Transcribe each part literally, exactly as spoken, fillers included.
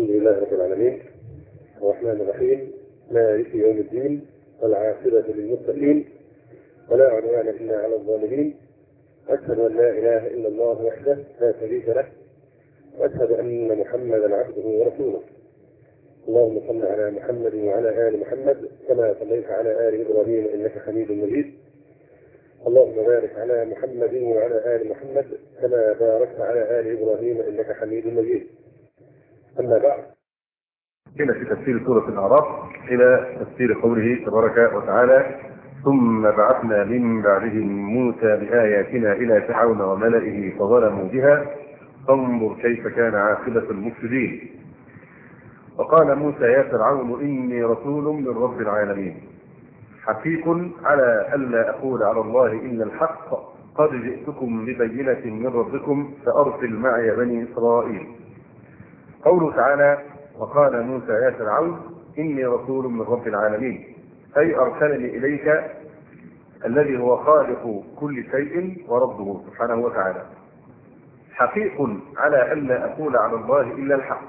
الحمد لله رب العالمين الرحمن الرحيم مالك يوم الدين والعاقبة للمتقين ولا عدوان إلا على الظالمين. أشهد أن لا إله إلا الله وحده لا شريك له وأشهد أن محمدا عبده ورسوله. اللهم صل على محمد وعلى آل محمد كما صليت على آل إبراهيم إنك حميد مجيد. اللهم بارك على محمد وعلى آل محمد كما باركت على آل إبراهيم إنك حميد مجيد. أما بعد، إلى في تفسير سورة الأعراف إلى تفسير قوله تبارك وتعالى: ثم بعثنا من بعدهم موسى بآياتنا إلى فرعون وملئه فظلموا بها فانظر كيف كان عاقبة المفسدين. وقال موسى: يا فرعون إني رسول من رب العالمين حقيق على ألا أقول على الله إلا الحق قد جئتكم ببينة من ربكم فأرسل معي بني إسرائيل. قوله تعالى: وقال موسى يا فرعون إني رسول من رب العالمين، أي أرسلني إليك الذي هو خالق كل شيء وربه سبحانه وتعالى. حقيق على ألا أقول على الله إلا الحق،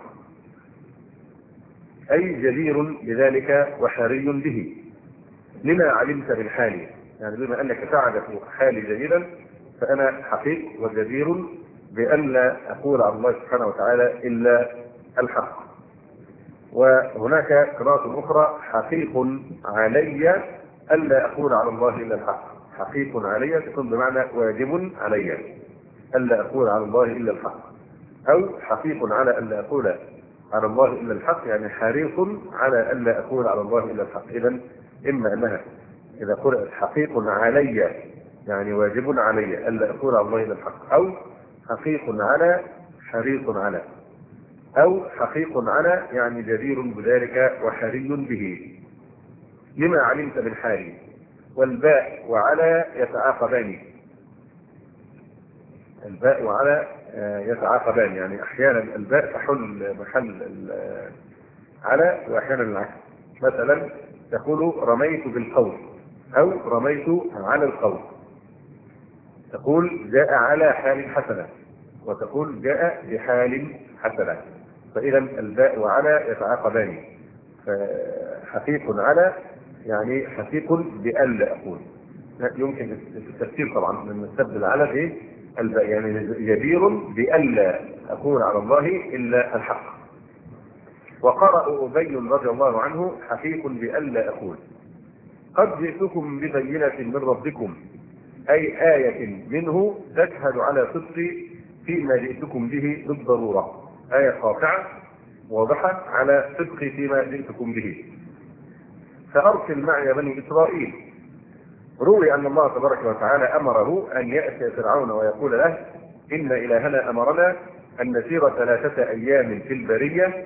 أي جدير بذلك وحري به لما علمت من حالي، يعني بما أنك تعرف حالي جيدا فأنا حقيق وجدير بألا أقول على الله سبحانه وتعالى إلا الحق. وهناك قراءة أخرى: حقيق علي ألا أقول على الله إلا الحق. حقيق علي تكون بمعنى واجب علي ألا أقول على الله إلا الحق، أو حقيق على ألا أقول على الله إلا الحق يعني حريص على ألا أقول على الله إلا الحق. إذن إما أنها إذا قرأت حقيق علي يعني واجب علي ألا أقول على الله إلا الحق، أو حقيق على حريص على، أو حقيق على يعني جدير بذلك وحري به لما علمت من حالي. والباء وعلى يتعاقبان، الباء وعلى يتعاقبان، يعني أحيانا الباء تحل محل على وأحيانا العكس. مثلا تقول رميت بالقول أو رميت على القول، تقول جاء على حال حسنة وتقول جاء بحال حسنة. فإذا الباء وعلى يتعاقبان، حقيق على يعني حقيق بألا أقول. يمكن التفسير طبعا من نستبدل على ايه الباء، يعني جدير بألا أقول على الله إلا الحق. وقرأ أبي رضي الله عنه: حقيق بألا أقول قد جئتكم ببينة من ربكم، أي آية منه تشهد على صدقي فيما جئتكم به بالضرورة، آية قاطعة واضحة على صدقي فيما جئتكم به. فأرسل معي بني إسرائيل. روي أن الله تبارك وتعالى أمره أن يأتي فرعون ويقول له: إن إلهنا أمرنا أن نسير ثلاثة أيام في البرية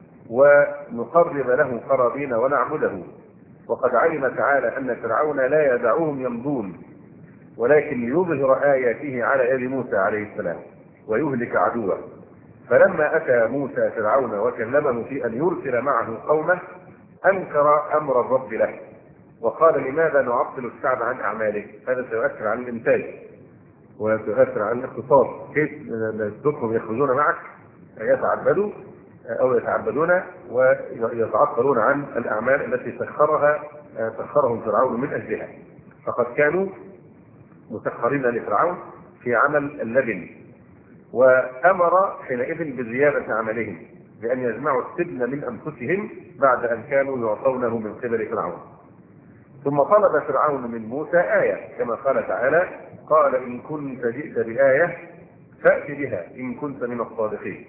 ونقرب له قرابين ونعبده، وقد علم تعالى أن فرعون لا يدعوهم يمضون ولكن يظهر آياته على يد موسى عليه السلام ويهلك عدوه. فلما أتى موسى فرعون وكلمه في أن يرسل معه قومه أنكر أمر الرب له وقال: لماذا نعطل الشعب عن أعماله؟ هذا سيؤثر عن الإنتاج وسيؤثر عن الاقتصاد. كيف تتركهم يخرجون معك يتعبدوا أو يتعبدون ويتعطلون عن الأعمال التي سخرها سخرهم فرعون من أجلها؟ فقد كانوا مسخرين لفرعون في عمل اللبن، وأمر حينئذ بزيادة عملهم بأن يجمعوا السبن من أنفسهم بعد أن كانوا يعطونه من قبل فرعون. ثم طلب فرعون من موسى آية كما قال تعالى: قال إن كنت جئت بآية فأت بها إن كنت من الصادقين.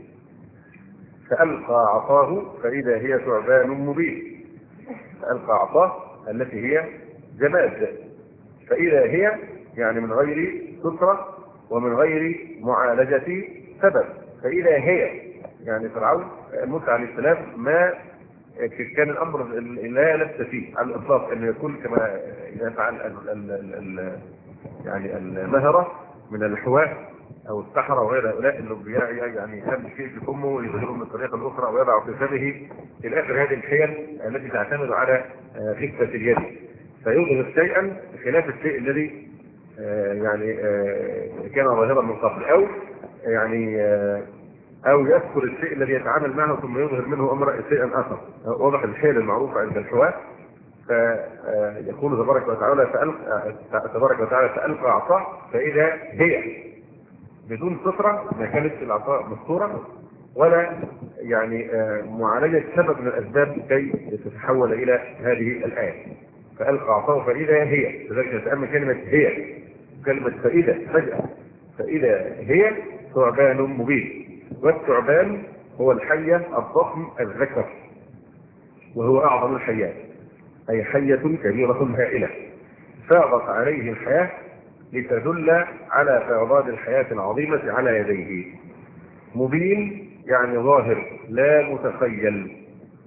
فألقى عصاه فإذا هي ثعبان مبين. فألقى عصاه التي هي جماد، فإذا هي يعني من غير سترة ومن غير معالجة سبب، فإذا هي يعني فرعون موسى عليه السلام ما كان الأمر لا لبس فيه على الإطلاق أنه يكون كما يفعل يعني المهرة من الحواة أو السحرة وغير هؤلاء اللي يعني يخبي شيء في فمه ويظهره من الطريقة الأخرى ويضع في فمه إلى آخر هذه الحيل التي تعتمد على خفة اليد، فيظهر شيئا خلاف الشيء الذي يعني كان ظاهرا من قبل، أو يعني أو يذكر الشيء الذي يتعامل معه ثم يظهر منه أمر شيئا آخر. واضح الحيل المعروفة عند الحواة. فيقول تبارك وتعالى فألقى تبارك وتعالى فألقى عصاه فإذا هي بدون سترة، ما كانت العصا مستورة ولا يعني معالجة سبب من الأسباب كي تتحول إلى هذه الآية. فألقى عصاه فإذا هي، لذلك نتأمل كلمة هي، كلمة فإذا فجأة، فإذا هي ثعبان مبين. والثعبان هو الحية الضخم الذكر، وهو أعظم الحيات، أي حية كبيرة هائلة فاضت عليه الحياة لتدل على فيضان الحياة العظيمة على يديه. مبين يعني ظاهر لا متخيل.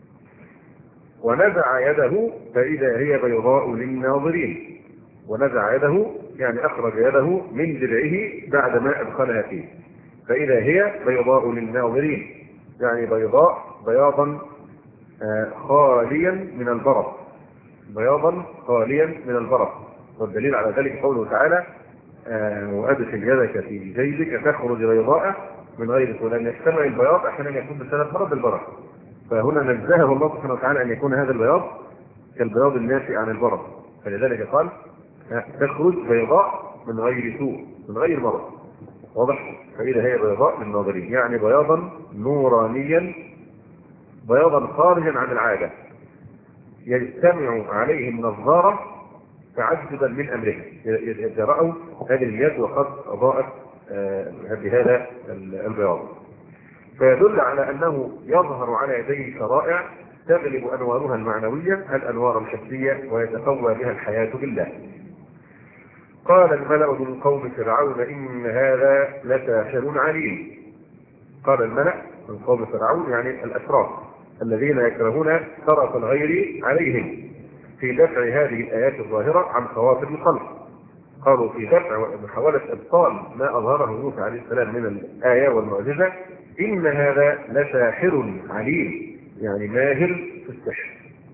ونزع يده فإذا هي بيضاء للناظرين. ونزع يده يعني أخرج يده من درعه بعدما أدخلها فيه، فإذا هي بيضاء للناظرين يعني بيضاء بياضا خاليا من البرص، بياضا خاليا من البرص. والدليل على ذلك قوله تعالى وأدخل يدك في جيبك تخرج بيضاء من غير سوء، لأن يحتمل البياض أحيانا يكون بسبب مرض البرص، فهنا نزهه الله سبحانه وتعالى أن يكون هذا البياض كالبياض الناشئ عن البرص، فلذلك قال تخرج بيضاء من غير سوء من غير مرض. واضح؟ فإذا هي بيضاء للناظرين يعني بياضا نورانيا، بياضا خارجا عن العادة يجتمع عليه النظارة تعجبا من أمرهم إذا رأوا هذه اليد وقد أضاءت بهذا البياض. فيدل على أنه يظهر على يديه شرائع تغلب أنوارها المعنوية الأنوار الحسية ويتقوى بها الحياة بالله. قال الملأ من قوم فرعون إن هذا لساحر عليم. قال الملأ من قوم فرعون يعني الأشراف الذين يكرهون طرف الغير عليهم في دفع هذه الآيات الظاهرة عن خواطر الخلق. قالوا في دفع ومحاولة إبطال ما أظهره موسى عليه السلام من الآية والمعجزة إن هذا لساحر عليم يعني ماهر في السحر.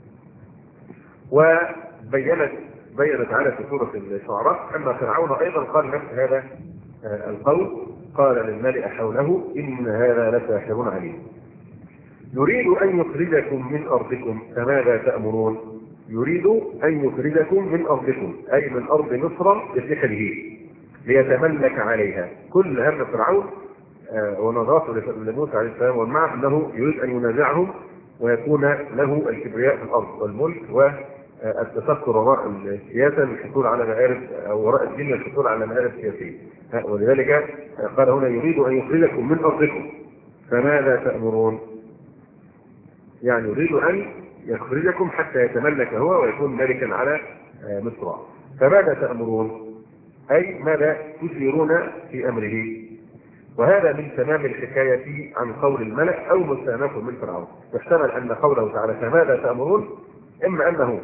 وبينت بينت تعالى في سورة الشعراء أن فرعون أيضا قال نفس هذا القول، قال للملأ حوله إن هذا لساحر عليم. يريد أن يخرجكم من أرضكم فماذا تأمرون؟ يريد أن يخرجكم من أرضكم أي من أرض مصر بسحره ليتملك عليها. كل هم فرعون ونظاته لموسى عليه السلام والمعه أنه يريد أن ينازعهم ويكون له الكبرياء في الأرض والملك والتفكر وراء السياسة للحصول على مآرب أو وراء الدين للحصول على مآرب سياسية. ولذلك قال هنا يريد أن يخرجكم من أرضكم فماذا تأمرون؟ يعني يريد أن يخرجكم حتى يتملك هو ويكون ملكا على مصر. فماذا تأمرون؟ أي ماذا تثيرون في أمره؟ وهذا من تمام الحكاية عن قول الملأ أو مستأنف من فرعون. يحتمل أن قوله تعالى فماذا تأمرون إما أنه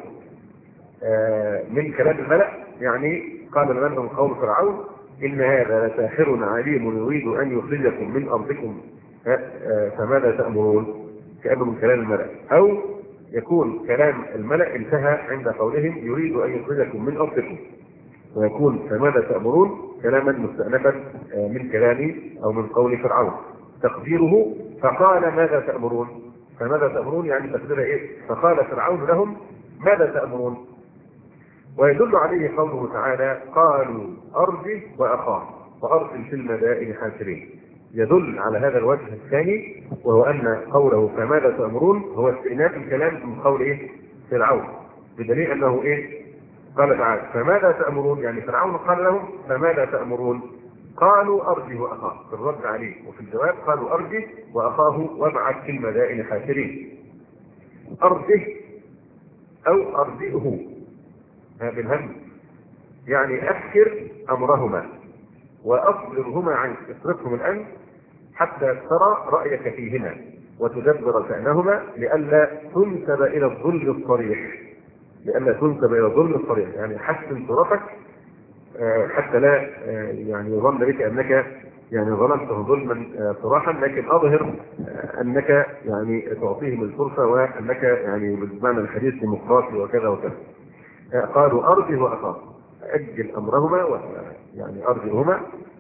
من كلام الملأ يعني قال من من قول فرعون إن هذا لساحر عليم يريد أن يخرجكم من أرضكم فماذا تأمرون كأنه من كلام الملأ، أو يكون كلام الملأ انتهى عند قولهم يريد أن يخرجكم من أرضكم ويكون فماذا تأمرون كلاما مستأنفا من كلام أو من قول فرعون. تقديره فقال ماذا تأمرون، فماذا تأمرون يعني تقدير إيه؟ فقال فرعون لهم ماذا تأمرون. ويدل عليه قوله تعالى قالوا أرجه وأخاه وأرسل في المدائن حاشرين. يدل على هذا الوجه الثاني وهو أن قوله فماذا تأمرون هو استئناف الكلام من قول إيه؟ فرعون، بدليل أنه إيه؟ قال تعالى فماذا تأمرون يعني فرعون قال لهم فماذا تأمرون؟ قالوا أرجه وأخاه في الرد عليه، وفي الجواب قالوا أرجه وأخاه وابعث في المدائن حاشرين. أرجه أو أرجئه بالهم يعني أفكر أمرهما وأصبرهما عنك، اصرفهم الآن حتى ترى رأيك فيهما وتدبر شأنهما لئلا تنسب إلى الظلم الصريح، لئلا تنسب إلى الظلم الصريح يعني حسن صورتك حتى لا يعني يظن بك أنك يعني ظلمته ظلما صراحا، لكن أظهر أنك يعني تعطيهم الفرصة وأنك يعني بالمعنى الحديث ديمقراطي وكذا وكذا. قالوا أرجه وأخاه أجل أمرهما يعني أرجهما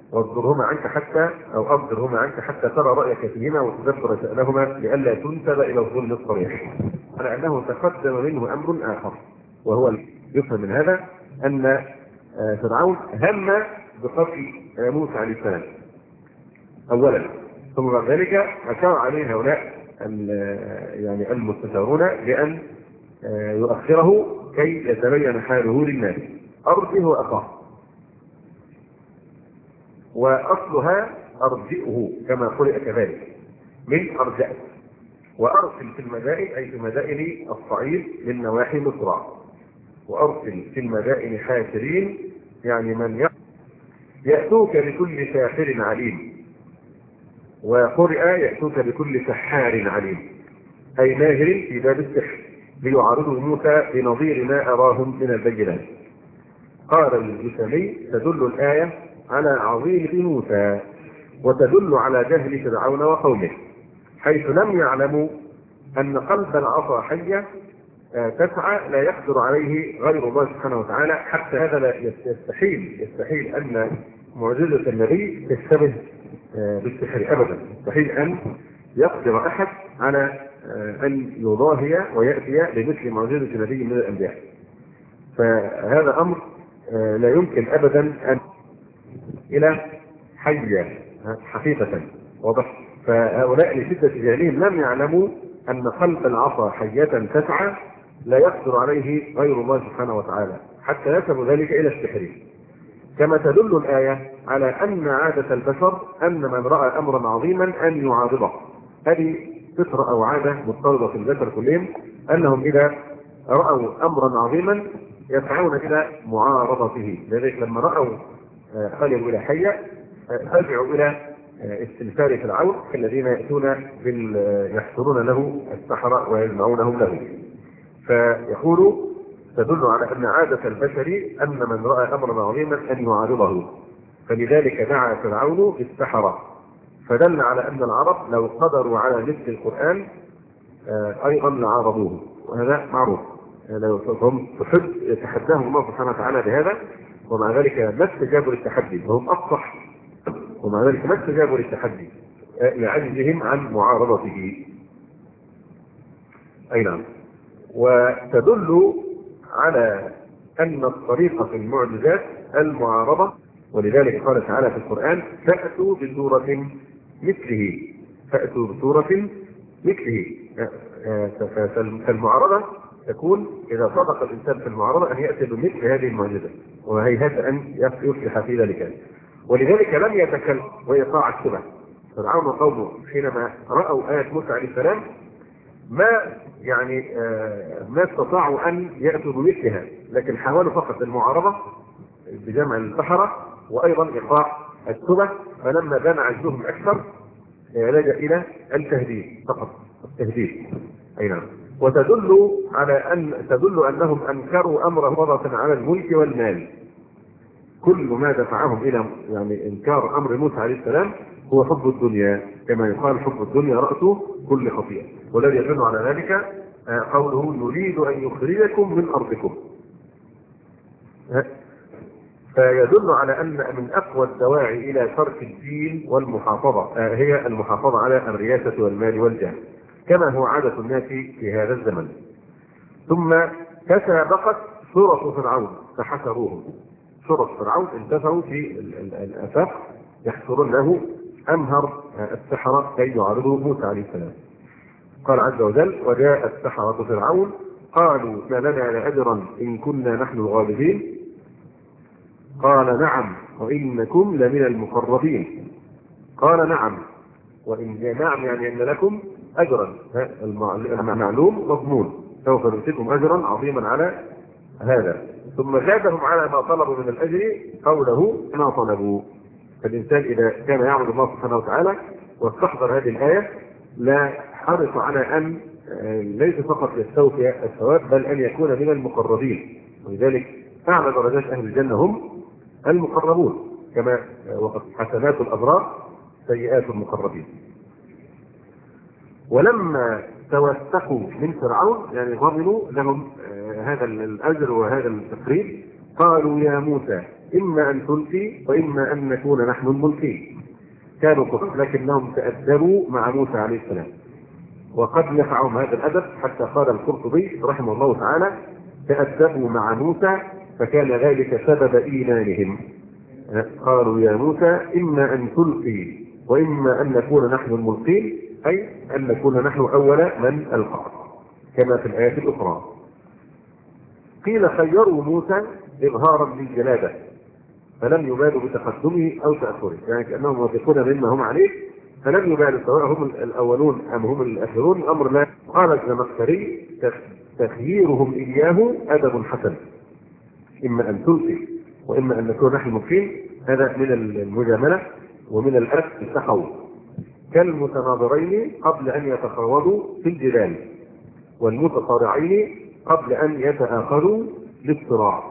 واصدرهما عنك حتى أو أصدرهما عنك حتى ترى رأيك فيهما وتدبر شأنهما لئلا تنسب إلى الظلم الصريح، على أنه تقدم منه أمر آخر، وهو يفهم من هذا أن فرعون هم بقتل موسى عليه السلام أولا، ثم بعد ذلك أشار عليه هؤلاء يعني المستشارون بأن يؤخره كي يتبين حاله للناس. أرجه أخاه، وأصلها أرجئه كما قرئ كذلك من أرجأت، وأرسل في المدائن أي في مدائن الصعيد من نواحي مصر، وأرسل في المدائن حاشرين يعني من يأتوك بكل ساحر عليم، وقرئ يأتوك بكل سحار عليم أي ماهر في باب السحر ليعارضوا موسى بنظير ما أراهم من البينات. قال الجسمي تدل الآية على عظيم موسى وتدل على جهل فرعون وقومه، حيث لم يعلموا أن قلب العصا حية تسعى لا يقدر عليه غير الله سبحانه وتعالى. حتى هذا لا يستحيل يستحيل أن معجزة النبي تشتبه بالسحر أبدا، يستحيل أن يقدر أحد على أن يضاهي ويأتي بمثل معجزة نبي من الأنبياء، فهذا أمر لا يمكن أبدا أن إلى حية حقيقة واضح. فهؤلاء لشدة جهلهم لم يعلموا أن قلب العصا حية تسعى لا يقدر عليه غير الله سبحانه وتعالى، حتى ينسب ذلك إلى السحر. كما تدل الآية على أن عادة البشر أن من رأى أمرا عظيما أن يعارضه، هذه فطرة أو عادة مضطردة في البشر كلهم، أنهم إذا رأوا أمرا عظيما يسعون إلى معارضته. لذلك لما رأوا خلقوا إلى حية رجعوا إلى استنفار فرعون الذين يأتون يحصرون له السحرة ويجمعونهم له. فيقول تدل على أن عادة البشر أن من رأى أمرا عظيما أن يعارضه، فلذلك دعا فرعون بالسحرة، فدل على أن العرب لو قدروا على مثل القرآن أيضا لعارضوه، وهذا معروف. هم تحب يتحداهم الله سبحانه وتعالى بهذا، ومع ذلك ما استجابوا للتحدي، وهم أفصح، ومع ذلك ما استجابوا للتحدي لعجزهم عن معارضته. أي نعم. وتدل على أن الطريقة في المعجزات المعارضة، ولذلك قال تعالى في القرآن فأتوا بسورة مثله، فأتوا بسورة مثله. فالمعارضة تكون إذا صدق الإنسان في المعارضة أن يأتي بمثل هذه المعجزة، وهيهات أن يفلح في ذلك. ولذلك لم يتكلم ويقع الشبه. فرعون وقومه حينما رأوا آية موسى عليه السلام ما يعني آه ما استطاعوا أن يأتوا بمثلها، لكن حاولوا فقط المعارضة بجمع السحرة وأيضا إيقاع الشبه. فلما بان عجزهم أكثر لجأ إلى التهديد فقط، التهديد. أي نعم. وتدل على أن تدل أنهم أنكروا أمره مرة على الملك والمال. كل ما دفعهم إلى يعني إنكار أمر موسى عليه السلام هو حب الدنيا، كما يقال حب الدنيا رأس كل خطيئة. والذي يدل على ذلك قوله يريد أن يخرجكم من أرضكم. فيدل على أن من أقوى الدواعي إلى ترك الدين والمحافظة هي المحافظة على الرياسة والمال والجاه، كما هو عادة الناس في هذا الزمن. ثم تسابقت سورة فرعون فحشروهم. سورة فرعون انتفعوا في الآفاق يحصرون له أمهر السحرة كي يعارضوا موسى عليه السلام. قال عز وجل وجاء السحرة فرعون قالوا ما لنا لأجرا إن كنا نحن الغالبين قال نعم وإنكم لمن المقربين. قال نعم، وإن نعم يعني أن لكم أجرا، المعلوم مضمون، سوف نؤتيكم أجرا عظيما على هذا. ثم زادهم على ما طلبوا من الأجر قوله ما طلبوا. فالإنسان إذا كان يعبد الله سبحانه وتعالى واستحضر هذه الآية لا حرص على أن ليس فقط يستوفي الثواب بل أن يكون من المقربين. ولذلك أعلى درجات أهل الجنة هم المقربون، كما وقد حسنات الأبرار سيئات المقربين. ولما توثقوا من فرعون يعني ضمنوا لهم هذا الأجر وهذا التقريب قالوا يا موسى إما أن تلقي وإما أن نكون نحن الملقين. كانوا كفر لكنهم تأدبوا مع موسى عليه السلام، وقد نفعهم هذا الأدب حتى قال القرطبي رحمه الله تعالى: تأدبوا مع موسى فكان ذلك سبب إيمانهم. قالوا يا موسى إما أن تلقي وإما أن نكون نحن الملقين، أي أن نكون نحن أول من ألقى، كما في الآيات الأخرى. قيل خيروا موسى إظهارا للجلادة فلم يبالوا بتقدمه أو تأخره، يعني كأنهم واثقون مما هم عليه فلم يبالوا سواء هم الأولون أم هم الآخرون، الأمر لا. قال الزمخشري: تخييرهم إياه أدب حسن، إما أن تلقي وإما أن نكون نحن الملقين، هذا من المجاملة ومن الأدب التحول، كالمتناظرين قبل أن يتفاوضوا في الجدال، والمتصارعين قبل أن يتآخروا للصراع.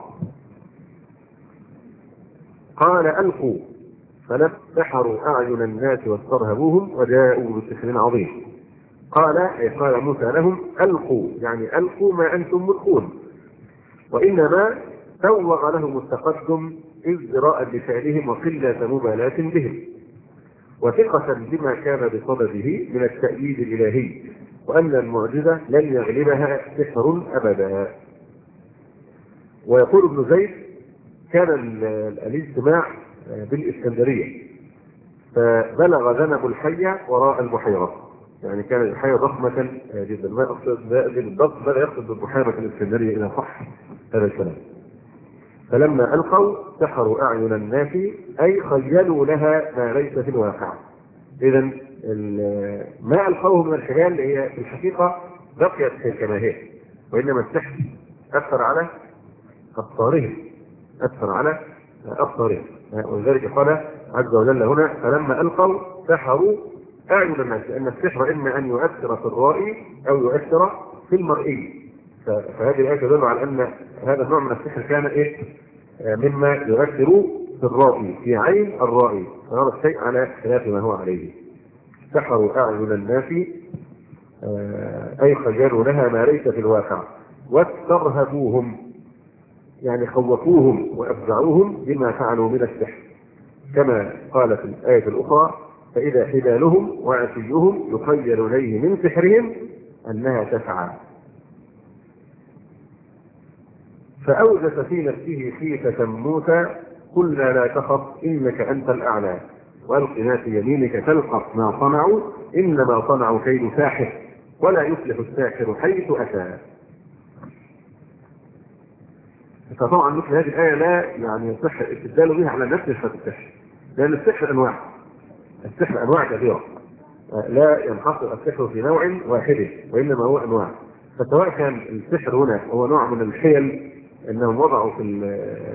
قال: ألقوا فلم سحروا أعين الناس واسترهبوهم وجاءوا بسحر عظيم. قال أي قال موسى لهم: ألقوا، يعني ألقوا ما أنتم ملقون، وإنما سوغ لهم التقدم ازدراء لفعلهم وقلة مبالاة بهم، وثقة بما كان بصدده من التأييد الإلهي، وأن المعجزة لن يغلبها سحر أبدا. ويقول ابن زيد: كان الاجتماع بالإسكندرية فبلغ ذنب الحية وراء البحيرة، يعني كان الحية ضخمة جدا، ما أقصد بالضبط بل يقصد بالبحيرة الإسكندرية إلى صح هذا الكلام. فلما ألقوا سحروا أعين الناس، أي خيلوا لها ما ليس في الواقع. إذن ما ألقوه من الحجال هي في الحقيقة بقيت كما هي، وإنما السحر أثر على أبصارهم، أثر على أبصارهم، ولذلك قال عز وجل هنا: فلما ألقوا سحروا أعين الناس، لأن السحر إما أن يؤثر في الرائي أو يؤثر في المرئي. فهذه الآية تدل على أن هذا النوع من السحر كان إيه؟ مما يؤثر في الرائي، في عين الرائي، فهذا الشيء على خلاف ما هو عليه. سحروا أعين الناس أي خجلوا لها ما ليس في الواقع، واسترهبوهم يعني خوفوهم وأفزعوهم بما فعلوا من السحر، كما قال في الآية الأخرى: فإذا حبالهم وعصيهم يخيل إليه من سحرهم أنها تسعى. فأوجس في نفسه خيفة موسى: قلنا لا تخف إنك أنت الأعلى، وألق ما في يمينك تلقف ما صنعوا إنما صنعوا كيد ساحر ولا يفلح الساحر حيث أتى. فطبعا مثل هذه الآية لا يعني يصح الاستدلال بها على نفس السحر، لأن السحر أنواع، السحر أنواع كثيرة، لا ينحصر السحر في نوع واحد وإنما هو أنواع. فسواء كان السحر هنا هو نوع من الحيل أنهم وضعوا في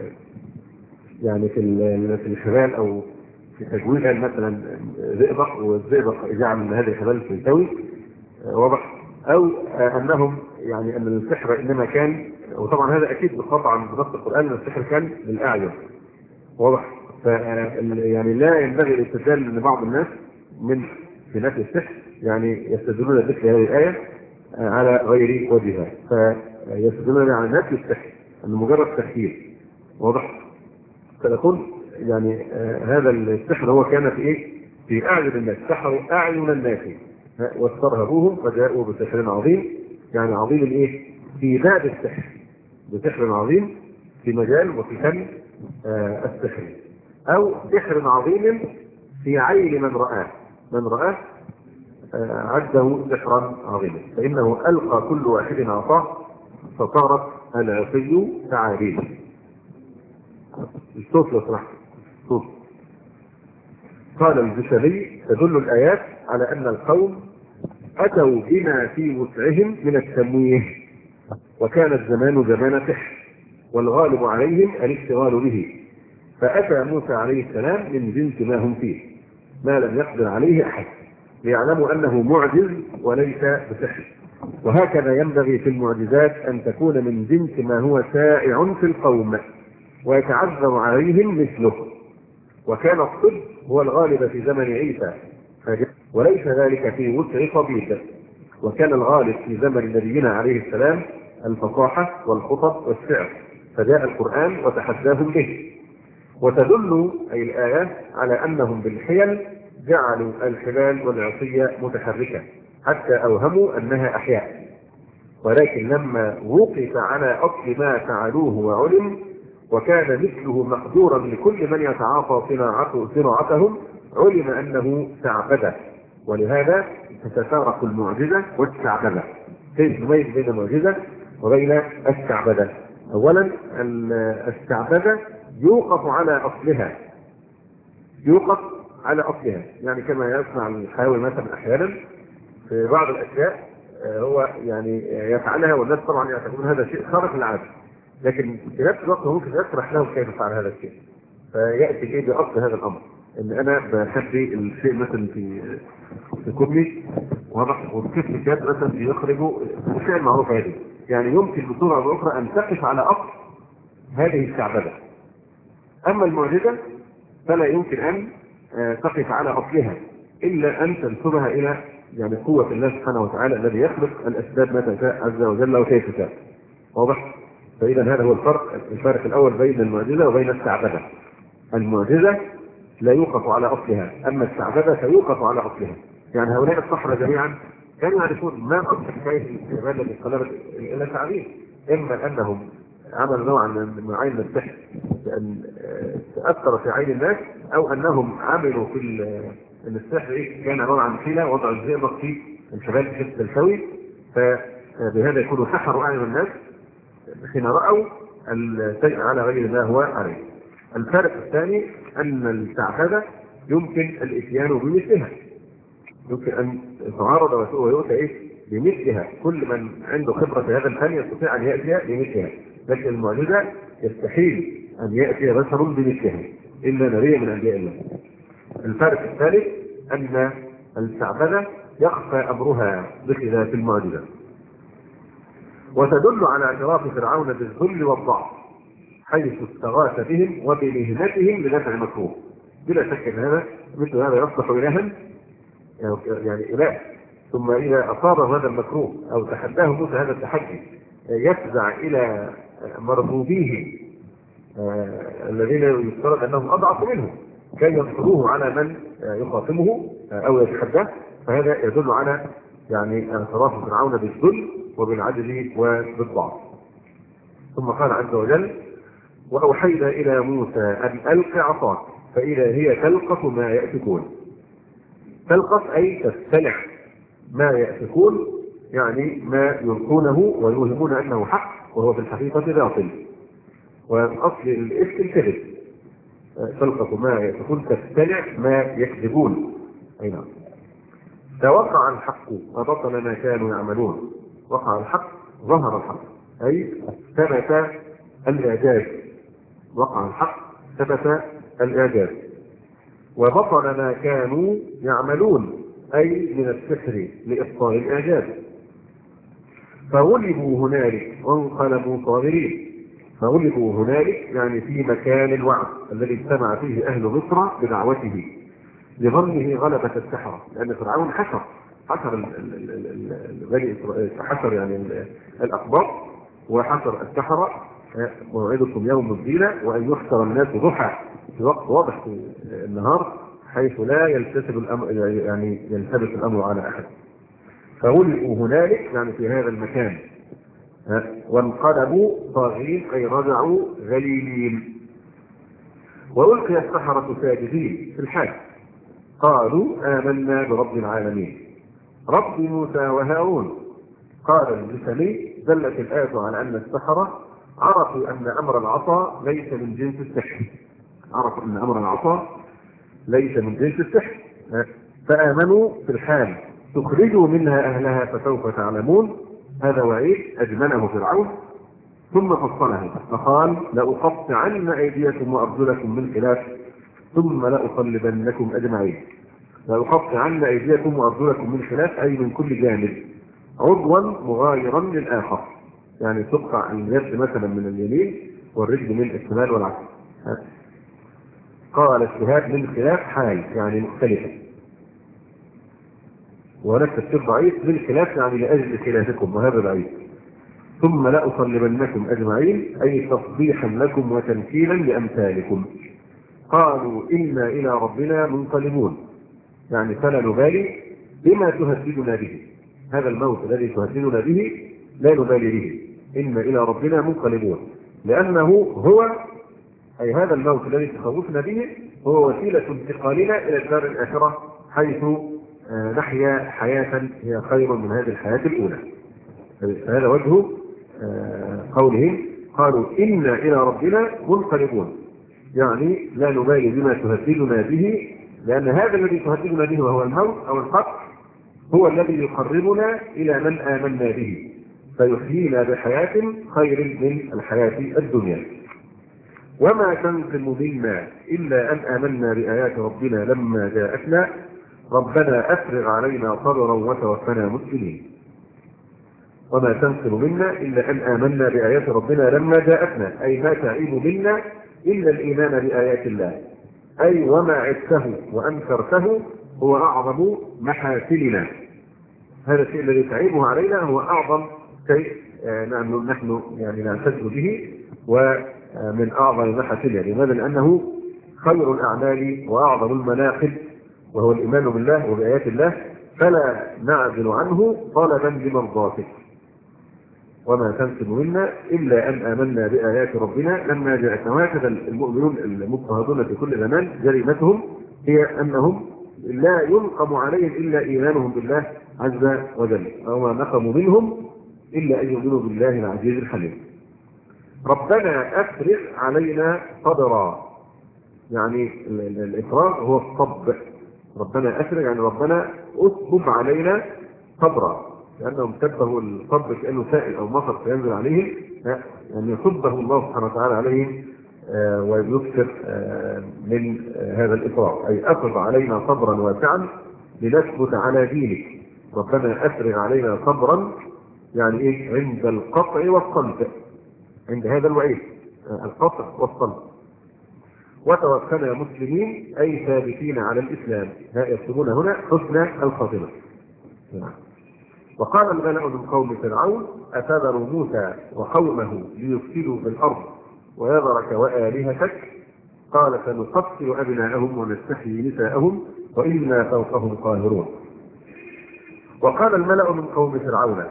يعني في في الحبال أو في تجويلها مثلا زئبق، والزئبق جعل من هذه الحبال في الجوي واضح، أو أنهم يعني أن السحر إنما كان، وطبعا هذا أكيد بالقطع من نص القرآن أن السحر كان للأعين واضح. يعني لا ينبغي الاستدلال لبعض الناس من في نفس السحر، يعني يستدلون بذكر هذه الآية على غير وجهها، فيستدلون على نفس السحر أن مجرد تخييل واضح. فنقول يعني آه هذا السحر هو كان في إيه؟ في أعين الناس، سحروا أعين الناس واسترهبوهم وجاءوا بسحر عظيم، يعني عظيم الإيه؟ في باب السحر، بسحر عظيم في مجال وفي فن آه السحر، أو سحر عظيم في عين من رآه، من رآه آه عده سحرا عظيما، فإنه ألقى كل واحد عصاه فصارت العصي تعابين. الصوت لو سمحت الصوت. قال الجشمي: تدل الآيات على أن القوم أتوا بما في وسعهم من التمويه، وكان الزمان زمان سحر، والغالب عليهم الاشتغال به، فأتى موسى عليه السلام من جنس ما هم فيه ما لم يقدر عليه أحد، ليعلموا أنه معجز وليس بسحر. وهكذا ينبغي في المعجزات أن تكون من جنس ما هو شائع في القوم ويتعذر عليهم مثله، وكان الطب هو الغالب في زمن عيسى وليس ذلك في وسع طبيب، وكان الغالب في زمن نبينا عليه السلام الفصاحة والخطب والشعر، فجاء القرآن وتحداهم به. وتدل أي الآية على أنهم بالحيل جعلوا الحبال والعصي متحركة حتى أوهموا أنها أحياء، ولكن لما وقف على أصل ما فعلوه وعلم وكان مثله مقدورا لكل من يتعاطى صناعتهم علم أنه تعبده. ولهذا تتفارق المعجزة والتعبده. كيف نميز بين المعجزة وبين التعبده؟ أولا التعبده يوقف على أصلها، يوقف على أصلها، يعني كما يصنع الحيوان مثلا أحيانا في بعض الأشياء هو يعني يفعلها والناس طبعا يعتبرون هذا شيء خارق للعادة، لكن في نفس الوقت هو ممكن يشرح لهم كيف يفعل هذا الشيء، فيأتي إيه بأصل هذا الأمر. إن أنا بخبي الشيء مثلا في في كوبلي واضح والكفل كاد مثلا بيخرجوا الشيء المعروف هذه، يعني يمكن بصورة أو أخرى أن تقف على أصل هذه الشعبدة. أما المعجزة فلا يمكن أن تقف على أصلها إلا أن تنسبها إلى يعني قوة الله سبحانه وتعالى الذي يخلق الأسباب متى شاء عز وجل وكيف شاء. واضح؟ فإذا هذا هو الفرق الفارق الأول بين المعجزة وبين التعبدة. المعجزة لا يوقف على أصلها، أما التعبدة فيوقف على أصلها. يعني هؤلاء الصحراء جميعا كانوا يعرفون ما أصل حكاية الاستعمال الذي قلبت إلى تعبير، إما أنهم عملوا نوعا من عين السحر لأن تأثر في عين الناس، أو أنهم عملوا في السحر إيه كان عبارة عن حيلة وضع الزئبق في الشباب في السوي، فبهذا يكونوا سحروا أعين الناس حين رأوا الشيء على غير ما هو عليه. الفارق الثاني أن التعبدة يمكن الإتيان بمثلها، يمكن أن تعارض ويؤتى إيه بمثلها، كل من عنده خبرة في هذا الفن يستطيع أن يأتي بمثلها، لكن المعجزة يستحيل أن يأتي بشر بمثلها إلا نبي من أنبياء الله. الفارق الثالث أن التعبدة يخفى أمرها بخلاف المعجزة. وتدل على اعتراف فرعون بالذل والضعف حيث استغاث بهم وبمهنتهم لدفع مكروه. بلا شك ان هذا مثل هذا يصلح الها يعني اله، ثم اذا اصابه هذا المكروه او تحداه موسى هذا التحدي يفزع الى مربوبيه الذين يفترض انهم اضعف منه كي ينصروه على من يخاصمه او يتحداه، فهذا يدل على يعني اعتراف فرعون بالذل وبالعجز وبالضعف. ثم قال عز وجل: وأوحينا إلى موسى أن ألق عصاك فإذا هي تلقف ما يأفكون. تلقف أي تستلع ما يأفكون، يعني ما يلقونه ويوهمون أنه حق وهو في الحقيقة باطل، وأصل الإفك الكذب. تلقف ما يأفكون تستلع ما يكذبون. أي نعم. توقع الحق وبطل ما كانوا يعملون. وقع الحق ظهر الحق أي ثبت الإعجاز. وقع الحق ثبت الإعجاز. وبطل ما كانوا يعملون أي من السحر لإبطال الإعجاز. فغلبوا هنالك وانقلبوا صاغرين. فغلبوا هنالك يعني في مكان الوعد الذي اجتمع فيه أهل مصر بدعوته لظنه غلبة السحرة، لأن فرعون حشر حشر بني إسرائيل، حشر يعني الأقباط وحشر السحرة. موعدكم يوم الزينة وأن يحشر الناس ضحى في وقت واضح في النهار حيث لا يلتفت الأمر يعني يلتبس الأمر على أحد. فولئوا هنالك يعني في هذا المكان. وانقلبوا صاغرين أي رجعوا غليلين. وألقي السحرة ساجدين في الحال قالوا آمنا برب العالمين رب موسى وهارون. قال الجسمي دلت الآية على أن السحرة عرفوا أن أمر العصا ليس من جنس السحر. عرفوا أن أمر العصا ليس من جنس السحر فآمنوا في الحال. تخرجوا منها أهلها فسوف تعلمون. هذا وعيد أجمله فرعون ثم فصله فقال: لأقطعن أيديكم وأرجلكم من خلاف ثم لأصلبنكم أجمعين. لأقطعن أيديكم وأرجلكم من خلاف أي من كل جانب عضوا مغايرا للآخر، يعني تقطع اليد مثلا من اليمين والرجل من الشمال والعكس. قال الشهاد من خلاف حال يعني مختلفة، ونفس التفسير ضعيف من خلاف يعني لأجل خلافكم وهذا ضعيف. ثم لأصلبنكم أجمعين أي تصبيحا لكم وتمثيلا لأمثالكم. قالوا إنا إلى ربنا منقلبون، يعني فلا نبالي بما تهددنا به، هذا الموت الذي تهددنا به لا نبالي به، إنا إلى ربنا منقلبون، لأنه هو أي هذا الموت الذي تخوفنا به هو وسيلة انتقالنا إلى الدار الآخرة، حيث نحيا حياة هي خير من هذه الحياة الأولى. هذا وجه قولهم قالوا إنا إلى ربنا منقلبون، يعني لا نبالي بما تهددنا به، لأن هذا الذي تهددنا به وهو الموت أو القتل هو الذي يقربنا إلى من آمنا به، فيحيينا بحياة خير من الحياة الدنيا. وما تنقم منا إلا أن آمنا بآيات ربنا لما جاءتنا ربنا أفرغ علينا صبرا وتوفنا مسلمين. وما تنقم منا إلا أن آمنا بآيات ربنا لما جاءتنا، أي ما تعيب منا إلا الإيمان بآيات الله، أي وما عدته وأنكرته هو أعظم محاسننا. هذا الشيء الذي تعيبه علينا هو أعظم شيء نحن يعني نعتز به ومن أعظم محاسننا. لماذا؟ لأنه خير الأعمال وأعظم المناقب، وهو الإيمان بالله وبآيات الله، فلا نعزل عنه طلبا بمرضاته. وما تنقم منا إلا أن آمنا بآيات ربنا لما جاءتنا. وهكذا المؤمنون المضطهدون في كل زمان جريمتهم هي أنهم لا ينقم عليهم إلا إيمانهم بالله عز وجل، وما نقموا منهم إلا أن يؤمنوا بالله العزيز الحليم. ربنا أفرغ علينا صبرا، يعني الإفراغ هو الصب. ربنا أفرغ يعني ربنا أصب علينا صبرا، لأنهم شبهوا الصب كأنه سائل أو مطر فينزل عليهم، يعني يصبه الله سبحانه وتعالى عليهم ويكثر من هذا الإفراغ، أي أفرغ علينا صبرا واسعا لنثبت على دينك. ربنا أفرغ علينا صبرا يعني إيه؟ عند القطع والصلب، عند هذا الوعيد القطع والصلب. وتوفنا مسلمين أي ثابتين على الإسلام، يكتبون هنا حسن الخاتمة. وقال الملأ من قوم فرعون أتذر موسى وقومه ليفسدوا في الأرض ويذرك وآلهتك قال سنقتل أبناءهم ونستحيي نساءهم وإنا فوقهم قاهرون. وقال الملأ من قوم فرعون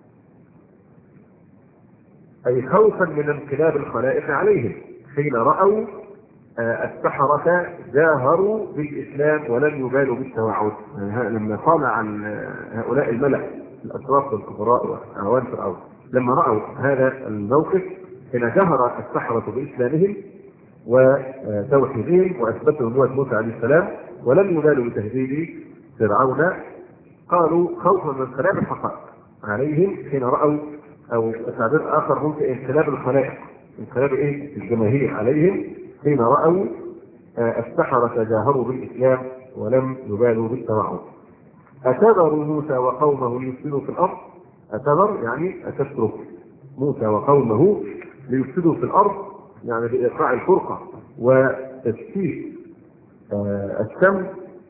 أي خوفا من انقلاب الخلائق عليهم حين رأوا السحرة جاهروا بالإسلام ولم يبالوا بالتوعد. لما طالع عن هؤلاء الملأ الأشراف والكبراء وأعوان فرعون لما رأوا هذا الموقف حين جهر السحرة بإسلامهم وتوحيدهم وأثبتوا نبوة موسى عليه السلام ولم يبالوا بتهديد فرعون، قالوا خوفا من انقلاب الحقائق عليهم حين رأوا، أو تعبير آخر ممكن انقلاب الخلائق، انقلاب إيه؟ الجماهير عليهم حين رأوا السحرة جاهروا بالإسلام ولم يبالوا بالتوعد. أتذر موسى وقومه ليفسدوا في الأرض، أتذر يعني أتترك موسى وقومه ليفسدوا في الأرض، يعني بإيقاع الفرقة وتشتيت الشمس.